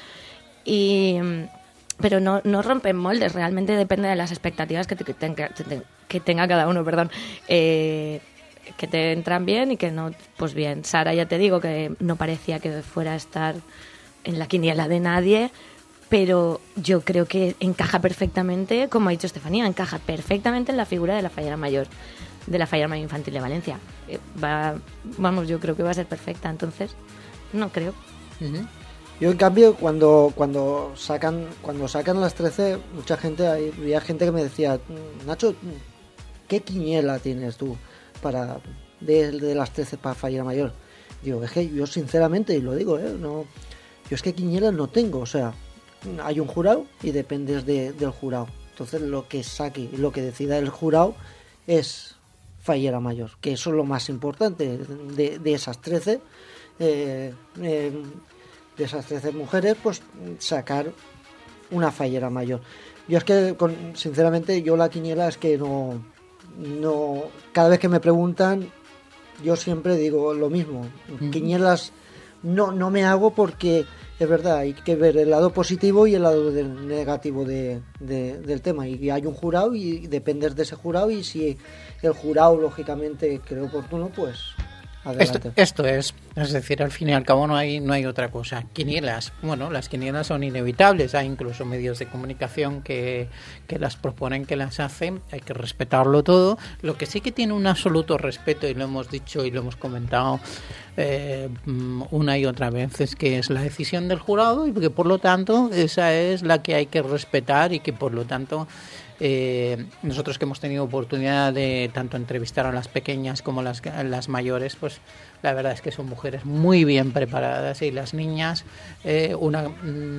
Y pero no, no rompen moldes, realmente depende de las expectativas que, te, que, tenga, que tenga cada uno, perdón. Eh, que te entran bien y que no, pues bien. Sara, ya te digo que no parecía que fuera a estar en la quiniela de nadie, pero yo creo que encaja perfectamente, como ha dicho Estefanía, encaja perfectamente en la figura de la fallera mayor, de la fallera mayor infantil de Valencia. Eh, va, vamos, yo creo que va a ser perfecta, entonces no creo. Uh-huh. Yo, en cambio, cuando cuando sacan cuando sacan las trece, mucha gente, había gente que me decía, Nacho, ¿qué quiniela tienes tú para de, de las trece para fallera mayor? Digo, es que yo sinceramente, y lo digo, ¿eh? no, yo es que quiniela no tengo, o sea, hay un jurado y dependes de, del jurado. Entonces lo que saque, lo que decida el jurado es fallera mayor, que eso es lo más importante de, de esas trece, eh, eh, de esas trece mujeres, pues sacar una fallera mayor. Yo es que, con, sinceramente, yo la quiniela es que no, no, cada vez que me preguntan, yo siempre digo lo mismo. Uh-huh. Quinielas no, no me hago porque es verdad, hay que ver el lado positivo y el lado de, negativo de, de, del tema. Y hay un jurado y dependes de ese jurado, y si el jurado, lógicamente, cree oportuno, pues Esto, esto es, es decir, al fin y al cabo no hay no hay otra cosa. Quinielas, bueno, las quinielas son inevitables, hay incluso medios de comunicación que, que las proponen, que las hacen, hay que respetarlo todo. Lo que sí que tiene un absoluto respeto, y lo hemos dicho y lo hemos comentado eh, una y otra vez, es que es la decisión del jurado, y que por lo tanto esa es la que hay que respetar, y que por lo tanto Eh, nosotros que hemos tenido oportunidad de tanto entrevistar a las pequeñas como las, las mayores, pues la verdad es que son mujeres muy bien preparadas, y las niñas, eh, una,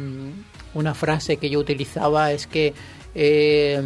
una frase que yo utilizaba es que eh,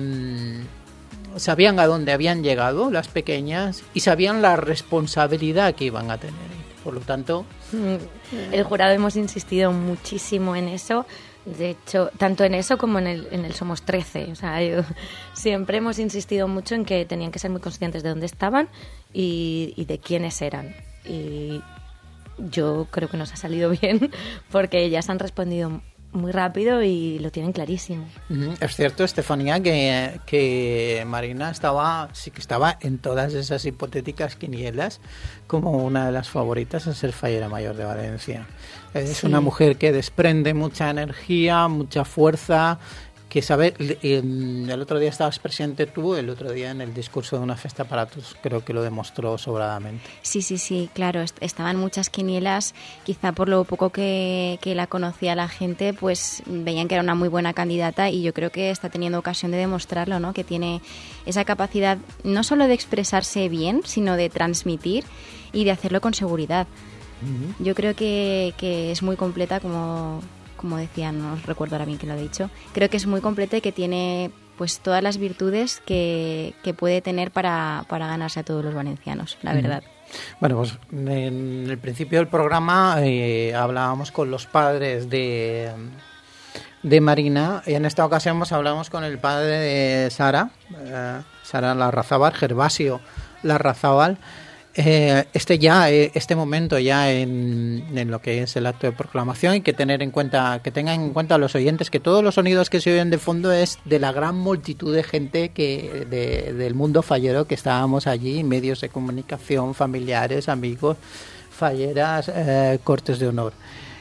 sabían a dónde habían llegado las pequeñas y sabían la responsabilidad que iban a tener. Por lo tanto, el jurado hemos insistido muchísimo en eso. De hecho, tanto en eso como en el, en el Somos trece. O sea, yo, siempre hemos insistido mucho en que tenían que ser muy conscientes de dónde estaban y, y de quiénes eran. Y yo creo que nos ha salido bien, porque ellas han respondido muy rápido y lo tienen clarísimo. Es cierto, Estefanía, que, que Marina estaba, sí que estaba en todas esas hipotéticas quinielas como una de las favoritas a ser fallera mayor de Valencia. Es sí. Una mujer que desprende mucha energía, mucha fuerza, que sabe, el otro día estabas presente tú, el otro día en el discurso de una fiesta para todos, creo que lo demostró sobradamente. Sí, sí, sí, claro, estaban muchas quinielas, quizá por lo poco que, que la conocía la gente, pues veían que era una muy buena candidata, y yo creo que está teniendo ocasión de demostrarlo, ¿no? Que tiene esa capacidad no solo de expresarse bien, sino de transmitir y de hacerlo con seguridad. Uh-huh. Yo creo que, que es muy completa, como... como decía, no recuerdo ahora bien quién lo ha dicho, creo que es muy completa y que tiene pues todas las virtudes que, que puede tener para, para ganarse a todos los valencianos, la verdad. Bueno, pues en el principio del programa eh, hablábamos con los padres de, de Marina, y en esta ocasión pues, hablamos con el padre de Sara, eh, Sara Larrazábal, Gervasio Larrazábal. Eh, este ya este momento ya en, en lo que es el acto de proclamación, y que tener en cuenta que tengan en cuenta los oyentes que todos los sonidos que se oyen de fondo es de la gran multitud de gente que de, del mundo fallero que estábamos allí, medios de comunicación, familiares, amigos, falleras, eh, cortes de honor,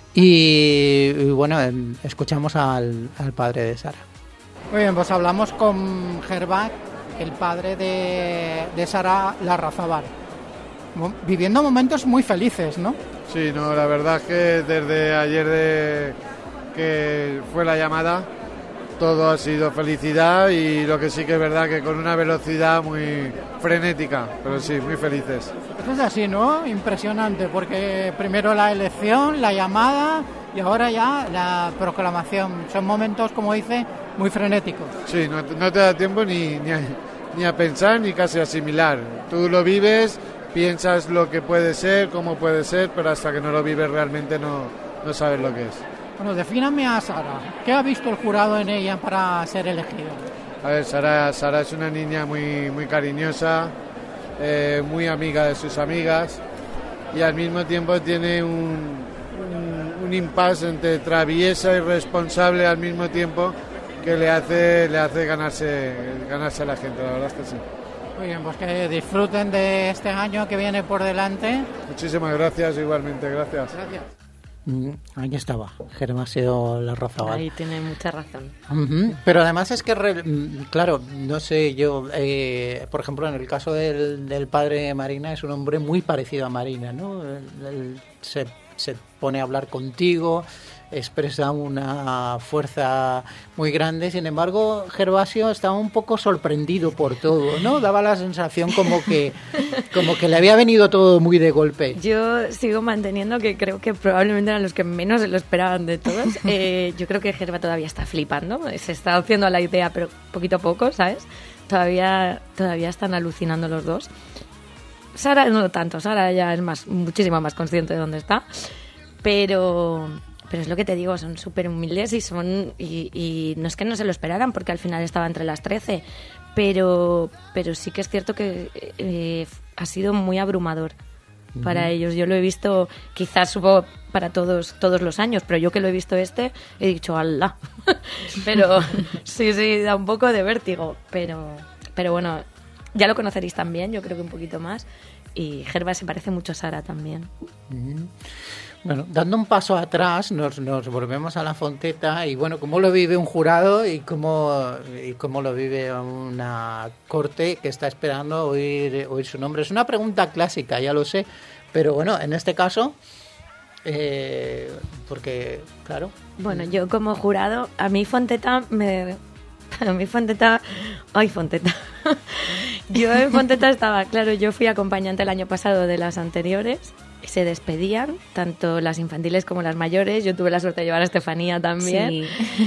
y, y bueno, escuchamos al, al padre de Sara. Muy bien, pues hablamos con Gervás, el padre de, de Sara Larrazábal. Viviendo momentos muy felices, ¿no? Sí, no, la verdad es que desde ayer de que fue la llamada, todo ha sido felicidad y lo que sí que es verdad que con una velocidad muy frenética, pero sí, muy felices. Esto es así, ¿no? Impresionante, porque primero la elección, la llamada y ahora ya la proclamación. Son momentos, como dice, muy frenéticos. Sí, no, no te da tiempo ni, ni, a, ni a pensar ni casi a asimilar. Tú lo vives, piensas lo que puede ser, cómo puede ser, pero hasta que no lo vives realmente no, no sabes lo que es. Bueno, defíname a Sara. ¿Qué ha visto el jurado en ella para ser elegida? A ver, Sara, Sara es una niña muy, muy cariñosa, eh, muy amiga de sus amigas y al mismo tiempo tiene un, un, un impasse entre traviesa y responsable al mismo tiempo que le hace, le hace ganarse, ganarse a la gente, la verdad es que sí. Muy bien, pues que disfruten de este año que viene por delante. Muchísimas gracias, igualmente, gracias. Gracias. Mm, ahí estaba, Gervasio Larrazábal. Ahí tiene mucha razón. Uh-huh. Pero además es que, re, claro, no sé, yo, eh, por ejemplo, en el caso del, del padre de Marina, es un hombre muy parecido a Marina, ¿no? Él, él se, se pone a hablar contigo, expresa una fuerza muy grande. Sin embargo, Gervasio estaba un poco sorprendido por todo, ¿no? Daba la sensación como que como que le había venido todo muy de golpe. Yo sigo manteniendo que creo que probablemente eran los que menos se lo esperaban de todos. Eh, yo creo que Gerva todavía está flipando, se está haciendo a la idea, pero poquito a poco, ¿sabes? Todavía, todavía están alucinando los dos. Sara no tanto, Sara ya es más, muchísimo más consciente de dónde está, pero... Pero es lo que te digo, son súper humildes y son y, y no es que no se lo esperaran porque al final estaba entre las trece, pero, pero sí que es cierto que eh, ha sido muy abrumador uh-huh. para ellos. Yo lo he visto, quizás supongo para todos todos los años, pero yo que lo he visto este, he dicho ¡alá! Pero sí, sí, da un poco de vértigo, pero, pero bueno, ya lo conoceréis también, yo creo que un poquito más, y Gerva se parece mucho a Sara también. Uh-huh. Bueno, dando un paso atrás, nos, nos volvemos a la Fonteta y bueno, cómo lo vive un jurado y cómo, y cómo lo vive una corte que está esperando oír, oír su nombre. Es una pregunta clásica, ya lo sé, pero bueno, en este caso, eh, porque, claro... Bueno, yo como jurado, a mí Fonteta me... A mí Fonteta... ¡Ay, Fonteta! Yo en Fonteta estaba, claro, yo fui acompañante el año pasado de las anteriores. Se despedían, tanto las infantiles como las mayores. Yo tuve la suerte de llevar a Estefanía también. Sí.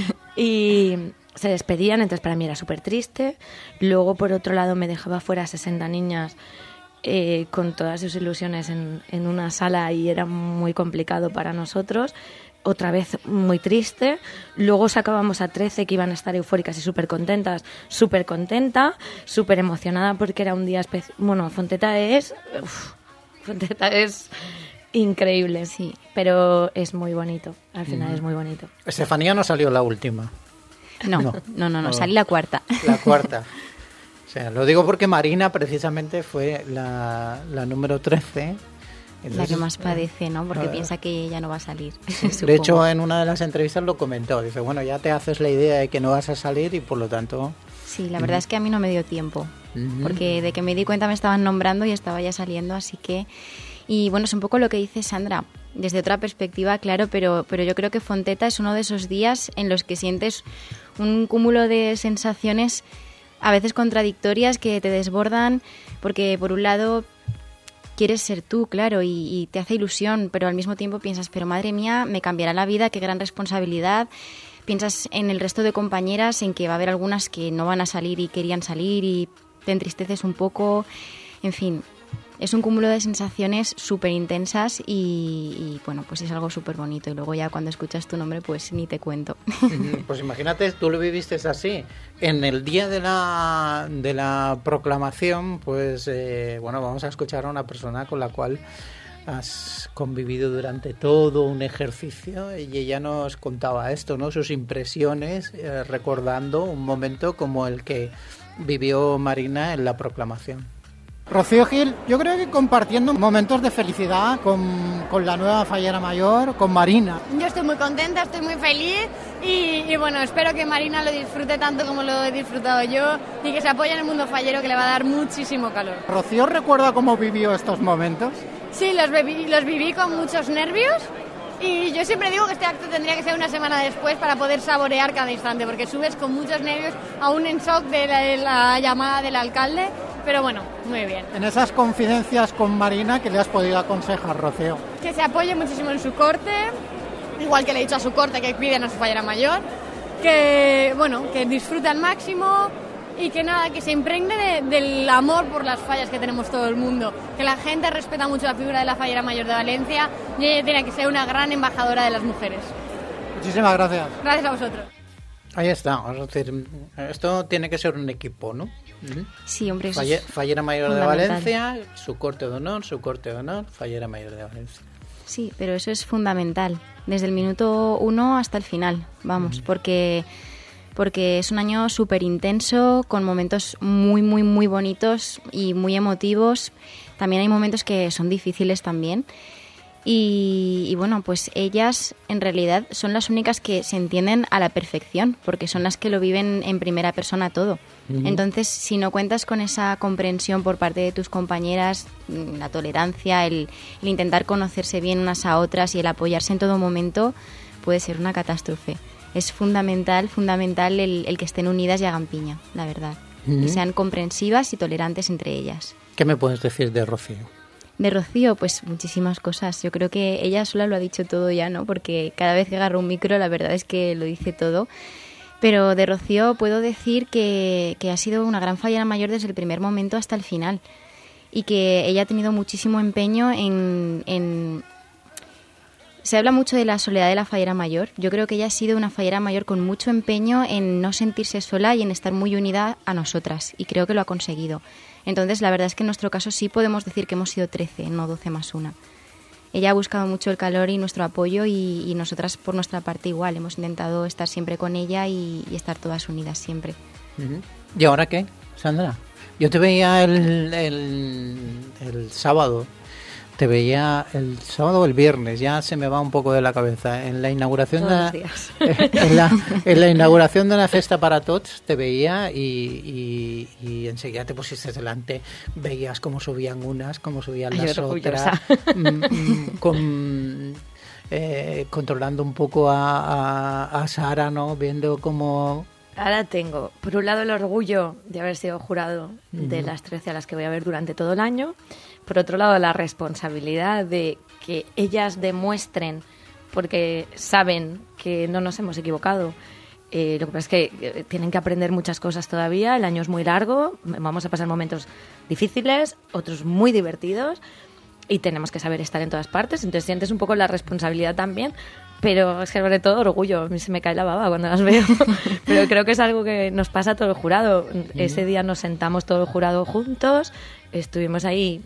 Y se despedían, entonces para mí era súper triste. Luego, por otro lado, me dejaba fuera a sesenta niñas eh, con todas sus ilusiones en, en una sala y era muy complicado para nosotros. Otra vez muy triste. Luego sacábamos a trece que iban a estar eufóricas y súper contentas. Súper contenta, súper emocionada porque era un día especial. Bueno, Fonteta es... Uf, Fonteta es increíble, sí, pero es muy bonito, al final mm. es muy bonito. Estefanía no salió la última. No, no, no, no, no, salí la cuarta. La cuarta. O sea, lo digo porque Marina precisamente fue la, la número trece. Entonces, la que más padece, ¿no? Porque uh, piensa que ella no va a salir. De hecho, en una de las entrevistas lo comentó. Dice, bueno, ya te haces la idea de que no vas a salir y por lo tanto... Sí, la verdad uh-huh. es que a mí no me dio tiempo. Uh-huh. Porque de que me di cuenta me estaban nombrando y estaba ya saliendo, así que... Y bueno, es un poco lo que dice Sandra, desde otra perspectiva, claro, pero, pero yo creo que Fonteta es uno de esos días en los que sientes un cúmulo de sensaciones a veces contradictorias que te desbordan, porque por un lado... quieres ser tú, claro, y, y te hace ilusión, pero al mismo tiempo piensas, pero madre mía, me cambiará la vida, qué gran responsabilidad. Piensas en el resto de compañeras, en que va a haber algunas que no van a salir y querían salir y te entristeces un poco. En fin, es un cúmulo de sensaciones súper intensas y, y bueno, pues es algo súper bonito. Y luego ya cuando escuchas tu nombre, pues ni te cuento. Pues imagínate, tú lo viviste así. En el día de la, de la proclamación, pues eh, bueno, vamos a escuchar a una persona con la cual has convivido durante todo un ejercicio y ella nos contaba esto, ¿no? Sus impresiones, eh, recordando un momento como el que vivió Marina en la proclamación. Rocío Gil, yo creo que compartiendo momentos de felicidad con, con la nueva fallera mayor, con Marina. Yo estoy muy contenta, estoy muy feliz y, y bueno, espero que Marina lo disfrute tanto como lo he disfrutado yo y que se apoye en el mundo fallero, que le va a dar muchísimo calor. ¿Rocío recuerda cómo vivió estos momentos? Sí, los viví, los viví con muchos nervios, Y yo siempre digo que este acto tendría que ser una semana después para poder saborear cada instante, porque subes con muchos nervios, aún en shock de la, de la llamada del alcalde, pero bueno, muy bien. En esas confidencias con Marina, ¿qué le has podido aconsejar, Rocío? Que se apoye muchísimo en su corte, igual que le he dicho a su corte que cuiden a su fallera mayor, que bueno, que disfrute al máximo y que nada, que se impregne de, del amor por las fallas que tenemos todo el mundo, que la gente respeta mucho la figura de la fallera mayor de Valencia y ella tiene que ser una gran embajadora de las mujeres. Muchísimas gracias. Gracias a vosotros. Ahí está, es decir, esto tiene que ser un equipo, ¿no? Sí, hombre, eso Falle, es Fallera Mayor de fundamental. Valencia, su corte de honor, su corte de honor, Fallera Mayor de Valencia. Sí, pero eso es fundamental, desde el minuto uno hasta el final, vamos, porque... porque es un año súper intenso, con momentos muy, muy, muy bonitos y muy emotivos. También hay momentos que son difíciles también. Y, y bueno, pues ellas en realidad son las únicas que se entienden a la perfección, porque son las que lo viven en primera persona todo. Uh-huh. Entonces, si no cuentas con esa comprensión por parte de tus compañeras, la tolerancia, el, el intentar conocerse bien unas a otras y el apoyarse en todo momento, puede ser una catástrofe. Es fundamental, fundamental el, el que estén unidas y hagan piña, la verdad. Uh-huh. Y sean comprensivas y tolerantes entre ellas. ¿Qué me puedes decir de Rocío? De Rocío, pues muchísimas cosas. Yo creo que ella sola lo ha dicho todo ya, ¿no? Porque cada vez que agarra un micro, la verdad es que lo dice todo. Pero de Rocío puedo decir que, que ha sido una gran fallera mayor desde el primer momento hasta el final. Y que ella ha tenido muchísimo empeño en... en Se habla mucho de la soledad de la fallera mayor. Yo creo que ella ha sido una fallera mayor con mucho empeño en no sentirse sola y en estar muy unida a nosotras. Y creo que lo ha conseguido. Entonces, la verdad es que en nuestro caso sí podemos decir que hemos sido trece, no doce más una. Ella ha buscado mucho el calor y nuestro apoyo y, y nosotras por nuestra parte igual. Hemos intentado estar siempre con ella y, y estar todas unidas siempre. Uh-huh. ¿Y ahora qué, Sandra? Yo te veía el, el, el sábado. Te veía el sábado o el viernes, ya se me va un poco de la cabeza. En la inauguración Todos de los días. en la, en la inauguración de una Festa para Tots te veía y, y, y enseguida te pusiste delante, veías cómo subían unas, cómo subían Ay, las orgullosa. otras, mm, mm, con, eh, controlando un poco a, a, a Sara, ¿no? Viendo cómo... Ahora tengo, por un lado, el orgullo de haber sido jurado Uh-huh. de las trece a las que voy a ver durante todo el año. Por otro lado, la responsabilidad de que ellas demuestren, porque saben que no nos hemos equivocado. Eh, lo que pasa es que eh, tienen que aprender muchas cosas todavía. El año es muy largo, vamos a pasar momentos difíciles, otros muy divertidos, y tenemos que saber estar en todas partes. Entonces sientes un poco la responsabilidad también. Pero es que sobre todo orgullo, a mí se me cae la baba cuando las veo. Pero creo que es algo que nos pasa a todo el jurado. Ese día nos sentamos todo el jurado juntos, estuvimos ahí,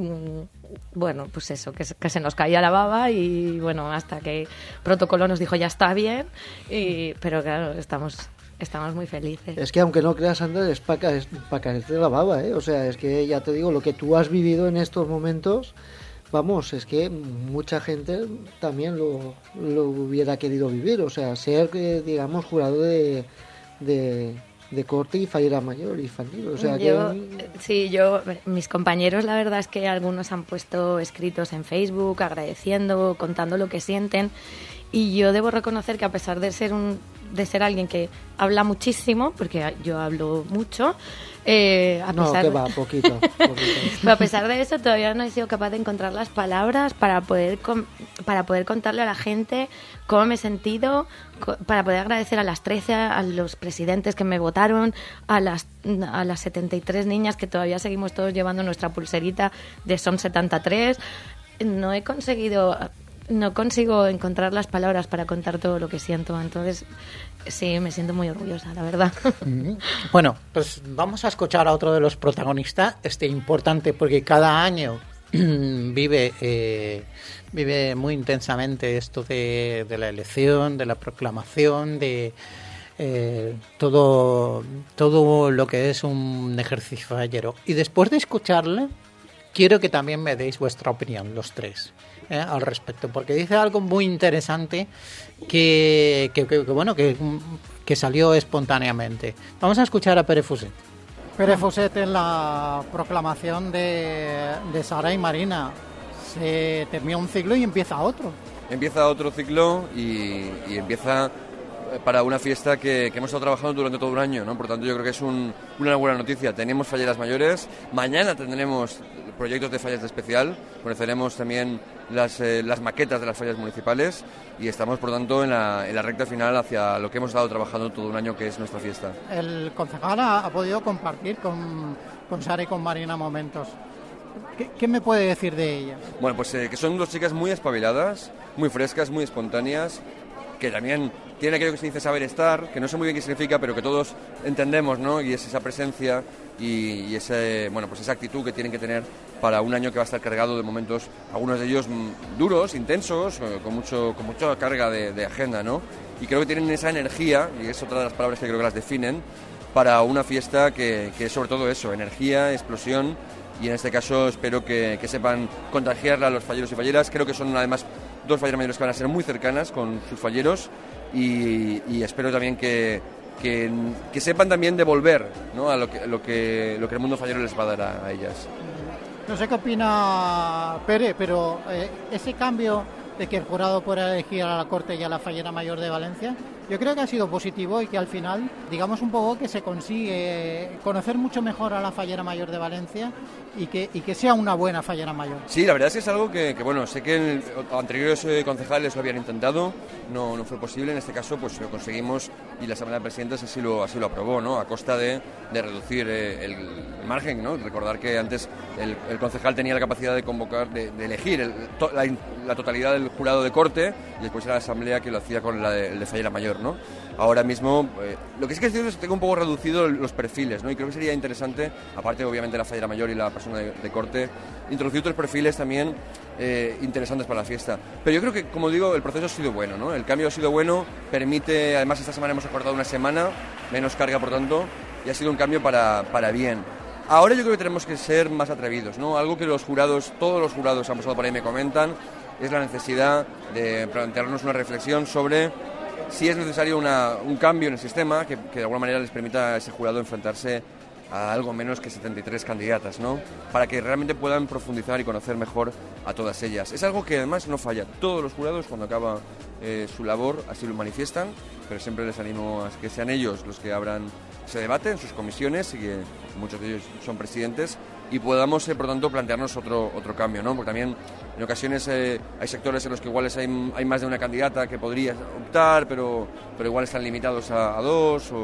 bueno, pues eso, que, que se nos caía la baba y bueno, hasta que protocolo nos dijo ya está bien, y, pero claro, estamos... Estamos muy felices. Es que aunque no creas, Sandra, es para ca- pa caerte la baba, ¿eh? O sea, es que ya te digo, lo que tú has vivido en estos momentos, vamos, es que mucha gente también lo, lo hubiera querido vivir. O sea, ser, eh, digamos, jurado de, de, de corte y fallera mayor infantil. O sea, yo, que... Sí, yo, mis compañeros, la verdad es que algunos han puesto escritos en Facebook agradeciendo, contando lo que sienten. Y yo debo reconocer que a pesar de ser un de ser alguien que habla muchísimo, porque yo hablo mucho, eh, a No, pesar que de... va, poquito, poquito. Pero a pesar de eso todavía no he sido capaz de encontrar las palabras para poder com- para poder contarle a la gente cómo me he sentido, co- para poder agradecer a las trece, a los presidentes que me votaron, a las a las setenta y tres niñas que todavía seguimos todos llevando nuestra pulserita de Son setenta y tres. No he conseguido... No consigo encontrar las palabras para contar todo lo que siento, entonces sí, me siento muy orgullosa, la verdad. Bueno, pues vamos a escuchar a otro de los protagonistas, este importante porque cada año vive eh, vive muy intensamente esto de, de la elección, de la proclamación, de eh, todo todo lo que es un ejercicio fallero. Y después de escucharle, quiero que también me deis vuestra opinión, los tres. Eh, al respecto, porque dice algo muy interesante que, que, que, que bueno que, que salió espontáneamente. Vamos a escuchar a Pere Fuset. Pere Fuset, en la proclamación de, de Sara y Marina, se termina un ciclo y empieza otro. empieza otro ciclo y, y empieza para una fiesta que, que hemos estado trabajando durante todo un año, ¿no? Por tanto, yo creo que es un, una buena noticia. Tenemos falleras mayores, mañana tendremos proyectos de fallas de especial, conoceremos también las, eh, las maquetas de las fallas municipales y estamos, por tanto, en la, en la recta final hacia lo que hemos estado trabajando todo un año, que es nuestra fiesta. El concejal ha, ha podido compartir con, con Sara y con Marina momentos. ¿Qué, ¿Qué me puede decir de ellas? Bueno, pues eh, que son dos chicas muy espabiladas, muy frescas, muy espontáneas, que también tienen aquello que se dice saber estar, que no sé muy bien qué significa, pero que todos entendemos, ¿no? Y es esa presencia y, y ese, bueno, pues esa actitud que tienen que tener para un año que va a estar cargado de momentos, algunos de ellos mm, duros, intensos, eh, con mucho con mucha carga de, de agenda, ¿no? Y creo que tienen esa energía, y es otra de las palabras que creo que las definen, para una fiesta que, que es sobre todo eso, energía, explosión, y en este caso espero que, que sepan contagiarla a los falleros y falleras. Creo que son además dos falleras mayores que van a ser muy cercanas con sus falleros y, y espero también que, que, que sepan también devolver, ¿no? a lo que, lo, que, lo que el mundo fallero les va a dar a, a ellas. No sé qué opina Pere, pero eh, ese cambio de que el jurado pueda elegir a la Corte y a la Fallera Mayor de Valencia, yo creo que ha sido positivo y que al final, digamos un poco que se consigue conocer mucho mejor a la Fallera Mayor de Valencia y que, y que sea una buena Fallera Mayor. Sí, la verdad es que es algo que, que bueno, sé que en anteriores eh, concejales lo habían intentado, no, no fue posible, en este caso pues lo conseguimos y la Asamblea de Presidentes así lo, así lo aprobó, ¿no? A costa de, de reducir eh, el, el margen, ¿no? Recordar que antes el, el concejal tenía la capacidad de convocar, de, de elegir el, to, la, la totalidad del jurado de corte y después era la Asamblea que lo hacía con la de, el de Fallera Mayor, ¿no? Ahora mismo, eh, lo que sí que es cierto es que tengo un poco reducido los perfiles, ¿no? Y creo que sería interesante, aparte obviamente de la Fallera Mayor y la persona de, de corte, introducir otros perfiles también eh, interesantes para la fiesta. Pero yo creo que, como digo, el proceso ha sido bueno, ¿no? El cambio ha sido bueno, permite, además esta semana hemos acordado una semana, menos carga por tanto, y ha sido un cambio para, para bien. Ahora yo creo que tenemos que ser más atrevidos, ¿no? Algo que los jurados, todos los jurados han pasado por ahí me comentan, es la necesidad de plantearnos una reflexión sobre si es necesario una, un cambio en el sistema que, que de alguna manera les permita a ese jurado enfrentarse a algo menos que setenta y tres candidatas, ¿no? Para que realmente puedan profundizar y conocer mejor a todas ellas. Es algo que además no falla. Todos los jurados cuando acaba eh, su labor así lo manifiestan, pero siempre les animo a que sean ellos los que abran ese debate en sus comisiones y que muchos de ellos son presidentes y podamos, eh, por tanto, plantearnos otro otro cambio, ¿no? Porque también en ocasiones eh, hay sectores en los que igual hay, hay más de una candidata que podría optar, pero, pero igual están limitados a, a dos, o,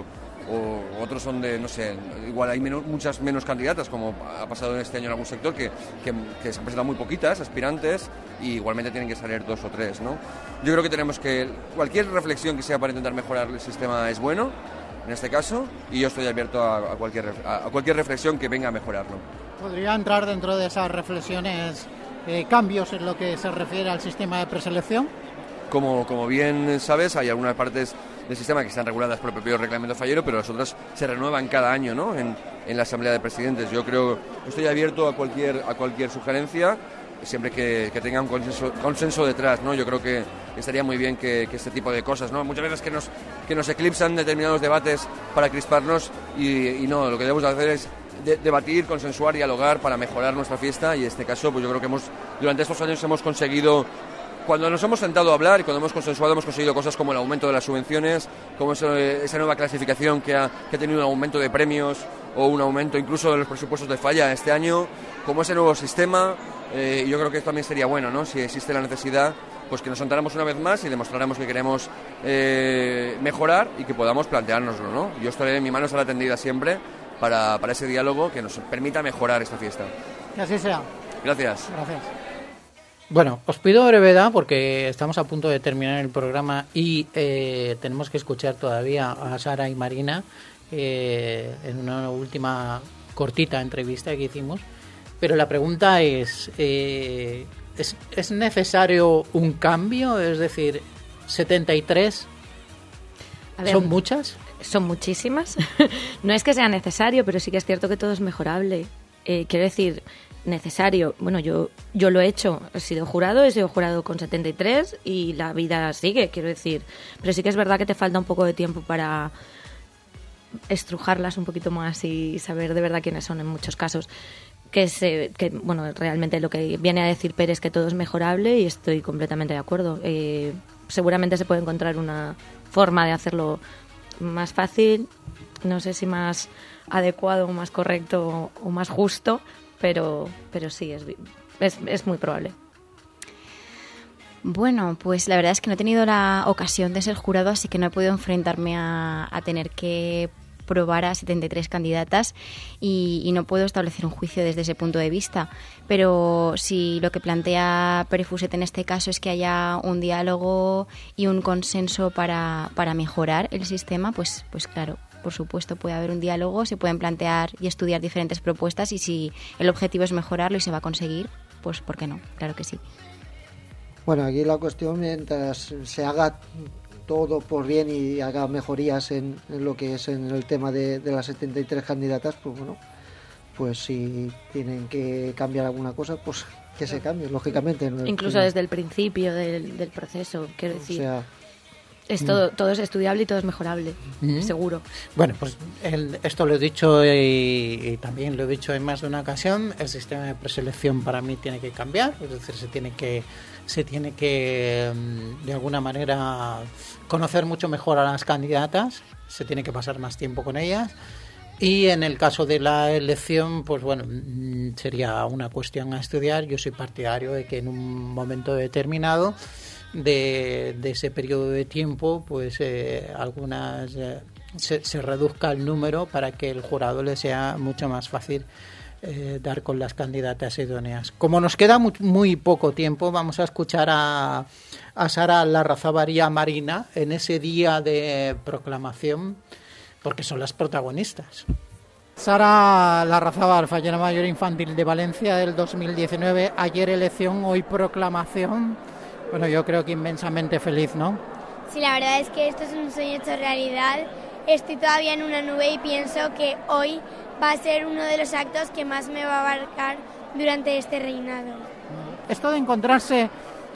o otros son de, no sé, igual hay menos, muchas menos candidatas, como ha pasado en este año en algún sector, que, que, que se han presentado muy poquitas aspirantes y igualmente tienen que salir dos o tres, ¿no? Yo creo que tenemos que, cualquier reflexión que sea para intentar mejorar el sistema es bueno, en este caso, y yo estoy abierto a, a, cualquier, a, a cualquier reflexión que venga a mejorarlo. ¿Podría entrar dentro de esas reflexiones eh, cambios en lo que se refiere al sistema de preselección? Como, como bien sabes, hay algunas partes del sistema que están reguladas por el propio reglamento fallero, pero las otras se renuevan cada año, ¿no? en, en la Asamblea de Presidentes. Yo creo que estoy abierto a cualquier, a cualquier sugerencia, siempre que, que tenga un consenso, consenso detrás, ¿no? Yo creo que estaría muy bien que, que este tipo de cosas, ¿no? Muchas veces que nos, que nos eclipsan determinados debates para crisparnos y, y no, lo que debemos hacer es de, debatir, consensuar, dialogar para mejorar nuestra fiesta y en este caso pues yo creo que hemos durante estos años hemos conseguido, cuando nos hemos sentado a hablar y cuando hemos consensuado hemos conseguido cosas como el aumento de las subvenciones, como esa, esa nueva clasificación que ha, que ha tenido un aumento de premios o un aumento incluso de los presupuestos de falla este año, como ese nuevo sistema. Eh, yo creo que también sería bueno, ¿no? Si existe la necesidad, pues que nos sentáramos una vez más y demostráramos que queremos eh, mejorar y que podamos planteárnoslo, ¿no? Yo estaré, mi mano estará tendida siempre para, para ese diálogo que nos permita mejorar esta fiesta. Que así sea. Gracias. Gracias. Bueno, os pido brevedad porque estamos a punto de terminar el programa y eh, tenemos que escuchar todavía a Sara y Marina eh, en una última cortita entrevista que hicimos. Pero la pregunta es, eh, ¿es, ¿es necesario un cambio? Es decir, setenta y tres, A ver, ¿son muchas? Son muchísimas. No es que sea necesario, pero sí que es cierto que todo es mejorable. Eh, quiero decir, necesario, bueno, yo yo lo he hecho, he sido jurado, he sido jurado con setenta y tres y la vida sigue, quiero decir. Pero sí que es verdad que te falta un poco de tiempo para estrujarlas un poquito más y saber de verdad quiénes son en muchos casos. que, se, que bueno, realmente lo que viene a decir Pere es que todo es mejorable y estoy completamente de acuerdo. Eh, seguramente se puede encontrar una forma de hacerlo más fácil, no sé si más adecuado, más correcto o más justo, pero, pero sí, es, es, es muy probable. Bueno, pues la verdad es que no he tenido la ocasión de ser jurado, así que no he podido enfrentarme a, a tener que probar a setenta y tres candidatas y, y no puedo establecer un juicio desde ese punto de vista. Pero si lo que plantea Pere Fuset en este caso es que haya un diálogo y un consenso para, para mejorar el sistema, pues, pues claro, por supuesto puede haber un diálogo, se pueden plantear y estudiar diferentes propuestas y si el objetivo es mejorarlo y se va a conseguir, pues ¿por qué no? Claro que sí. Bueno, aquí la cuestión, mientras se haga todo por bien y haga mejorías en, en lo que es en el tema de, de las setenta y tres candidatas, pues bueno, pues si tienen que cambiar alguna cosa, pues que se cambie, lógicamente. ¿no? Incluso desde el principio del, del proceso, quiero decir. O sea, es todo, todo es estudiable y todo es mejorable, mm. seguro. Bueno, pues el, esto lo he dicho y, y también lo he dicho en más de una ocasión, el sistema de preselección para mí tiene que cambiar, es decir, se tiene que se tiene que de alguna manera conocer mucho mejor a las candidatas, se tiene que pasar más tiempo con ellas y en el caso de la elección, pues bueno, sería una cuestión a estudiar. Yo soy partidario de que en un momento determinado de, de ese periodo de tiempo, pues eh, algunas eh, se, se reduzca el número para que el jurado le sea mucho más fácil Eh, dar con las candidatas idóneas. Como nos queda muy, muy poco tiempo, vamos a escuchar a, a Sara Larrazábal Marina en ese día de proclamación, porque son las protagonistas. Sara Larrazábal, fallera mayor infantil de Valencia del dos mil diecinueve, ayer elección, hoy proclamación. Bueno, yo creo que inmensamente feliz, ¿no? Sí, la verdad es que esto es un sueño hecho realidad. Estoy todavía en una nube y pienso que hoy va a ser uno de los actos que más me va a abarcar durante este reinado. Esto de encontrarse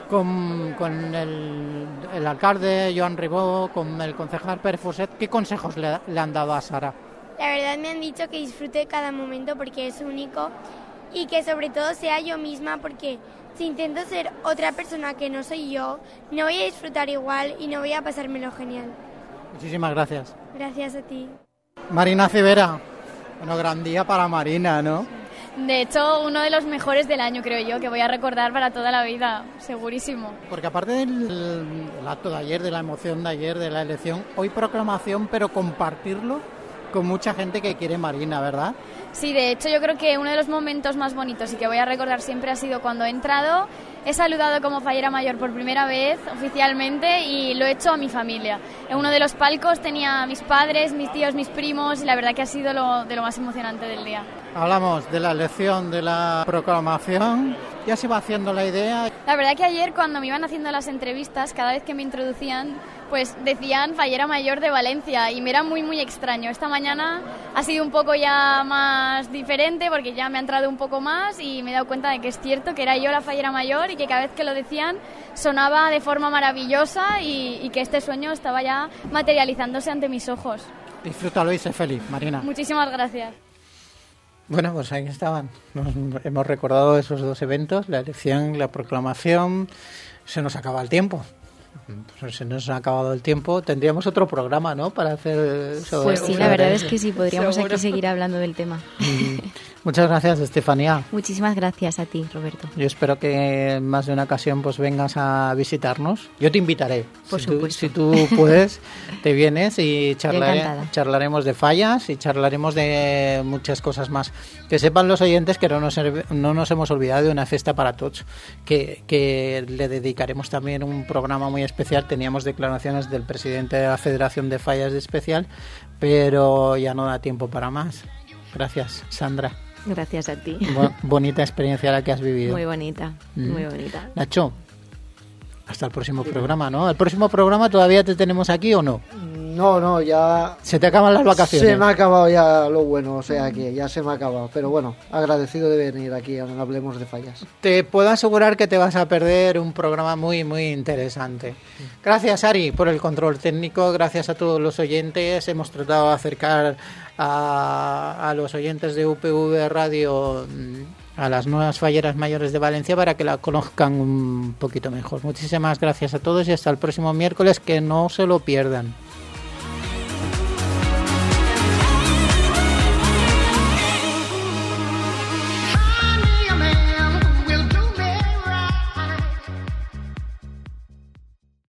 con, con el, el alcalde Joan Ribó, con el concejal Pere Fuset, ¿qué consejos le, le han dado a Sara? La verdad me han dicho que disfrute cada momento porque es único y que sobre todo sea yo misma, porque si intento ser otra persona que no soy yo, no voy a disfrutar igual y no voy a pasármelo genial. Muchísimas gracias. Gracias a ti. Marina Civera. Bueno, gran día para Marina, ¿no? De hecho, uno de los mejores del año, creo yo, que voy a recordar para toda la vida, segurísimo. Porque aparte del el acto de ayer, de la emoción de ayer, de la elección, hoy proclamación, pero compartirlo con mucha gente que quiere Marina, ¿verdad? Sí, de hecho yo creo que uno de los momentos más bonitos y que voy a recordar siempre ha sido cuando he entrado, he saludado como fallera mayor por primera vez oficialmente y lo he hecho a mi familia. En uno de los palcos tenía a mis padres, mis tíos, mis primos y la verdad que ha sido lo, de lo más emocionante del día. Hablamos de la elección, de la proclamación, ya se va haciendo la idea. La verdad que ayer cuando me iban haciendo las entrevistas, cada vez que me introducían, pues decían fallera mayor de Valencia y me era muy muy extraño. Esta mañana ha sido un poco ya más diferente porque ya me ha entrado un poco más y me he dado cuenta de que es cierto que era yo la fallera mayor y que cada vez que lo decían sonaba de forma maravillosa y, y que este sueño estaba ya materializándose ante mis ojos. Disfrútalo y sé feliz, Marina. Muchísimas gracias. Bueno, pues ahí estaban. Nos hemos recordado esos dos eventos, la elección, la proclamación. Se nos acaba el tiempo. Pues se nos ha acabado el tiempo. Tendríamos otro programa, ¿no? Para hacer eso. Pues sí, la verdad es que sí, podríamos aquí seguir hablando del tema. Muchas gracias, Estefanía. Muchísimas gracias a ti, Roberto. Yo espero que en más de una ocasión pues vengas a visitarnos. Yo te invitaré. Por si supuesto. Tú, si tú puedes, te vienes y charlaré, charlaremos de fallas y charlaremos de muchas cosas más. Que sepan los oyentes que no nos, no nos hemos olvidado de una fiesta para tots, que, que le dedicaremos también un programa muy especial. Teníamos declaraciones del presidente de la Federación de Fallas de Especial, pero ya no da tiempo para más. Gracias, Sandra. Gracias a ti. Bo- bonita experiencia la que has vivido. Muy bonita, mm. muy bonita. Nacho, hasta el próximo programa, ¿no? ¿El próximo programa todavía te tenemos aquí o no? No, no, ya... Se te acaban las vacaciones. Se me ha acabado ya lo bueno, o sea que ya se me ha acabado. Pero bueno, agradecido de venir aquí a Hablemos de Fallas. Te puedo asegurar que te vas a perder un programa muy, muy interesante. Gracias, Ari, por el control técnico. Gracias a todos los oyentes. Hemos tratado de acercar a, a los oyentes de U P V Radio a las nuevas falleras mayores de Valencia para que la conozcan un poquito mejor. Muchísimas gracias a todos y hasta el próximo miércoles, que no se lo pierdan.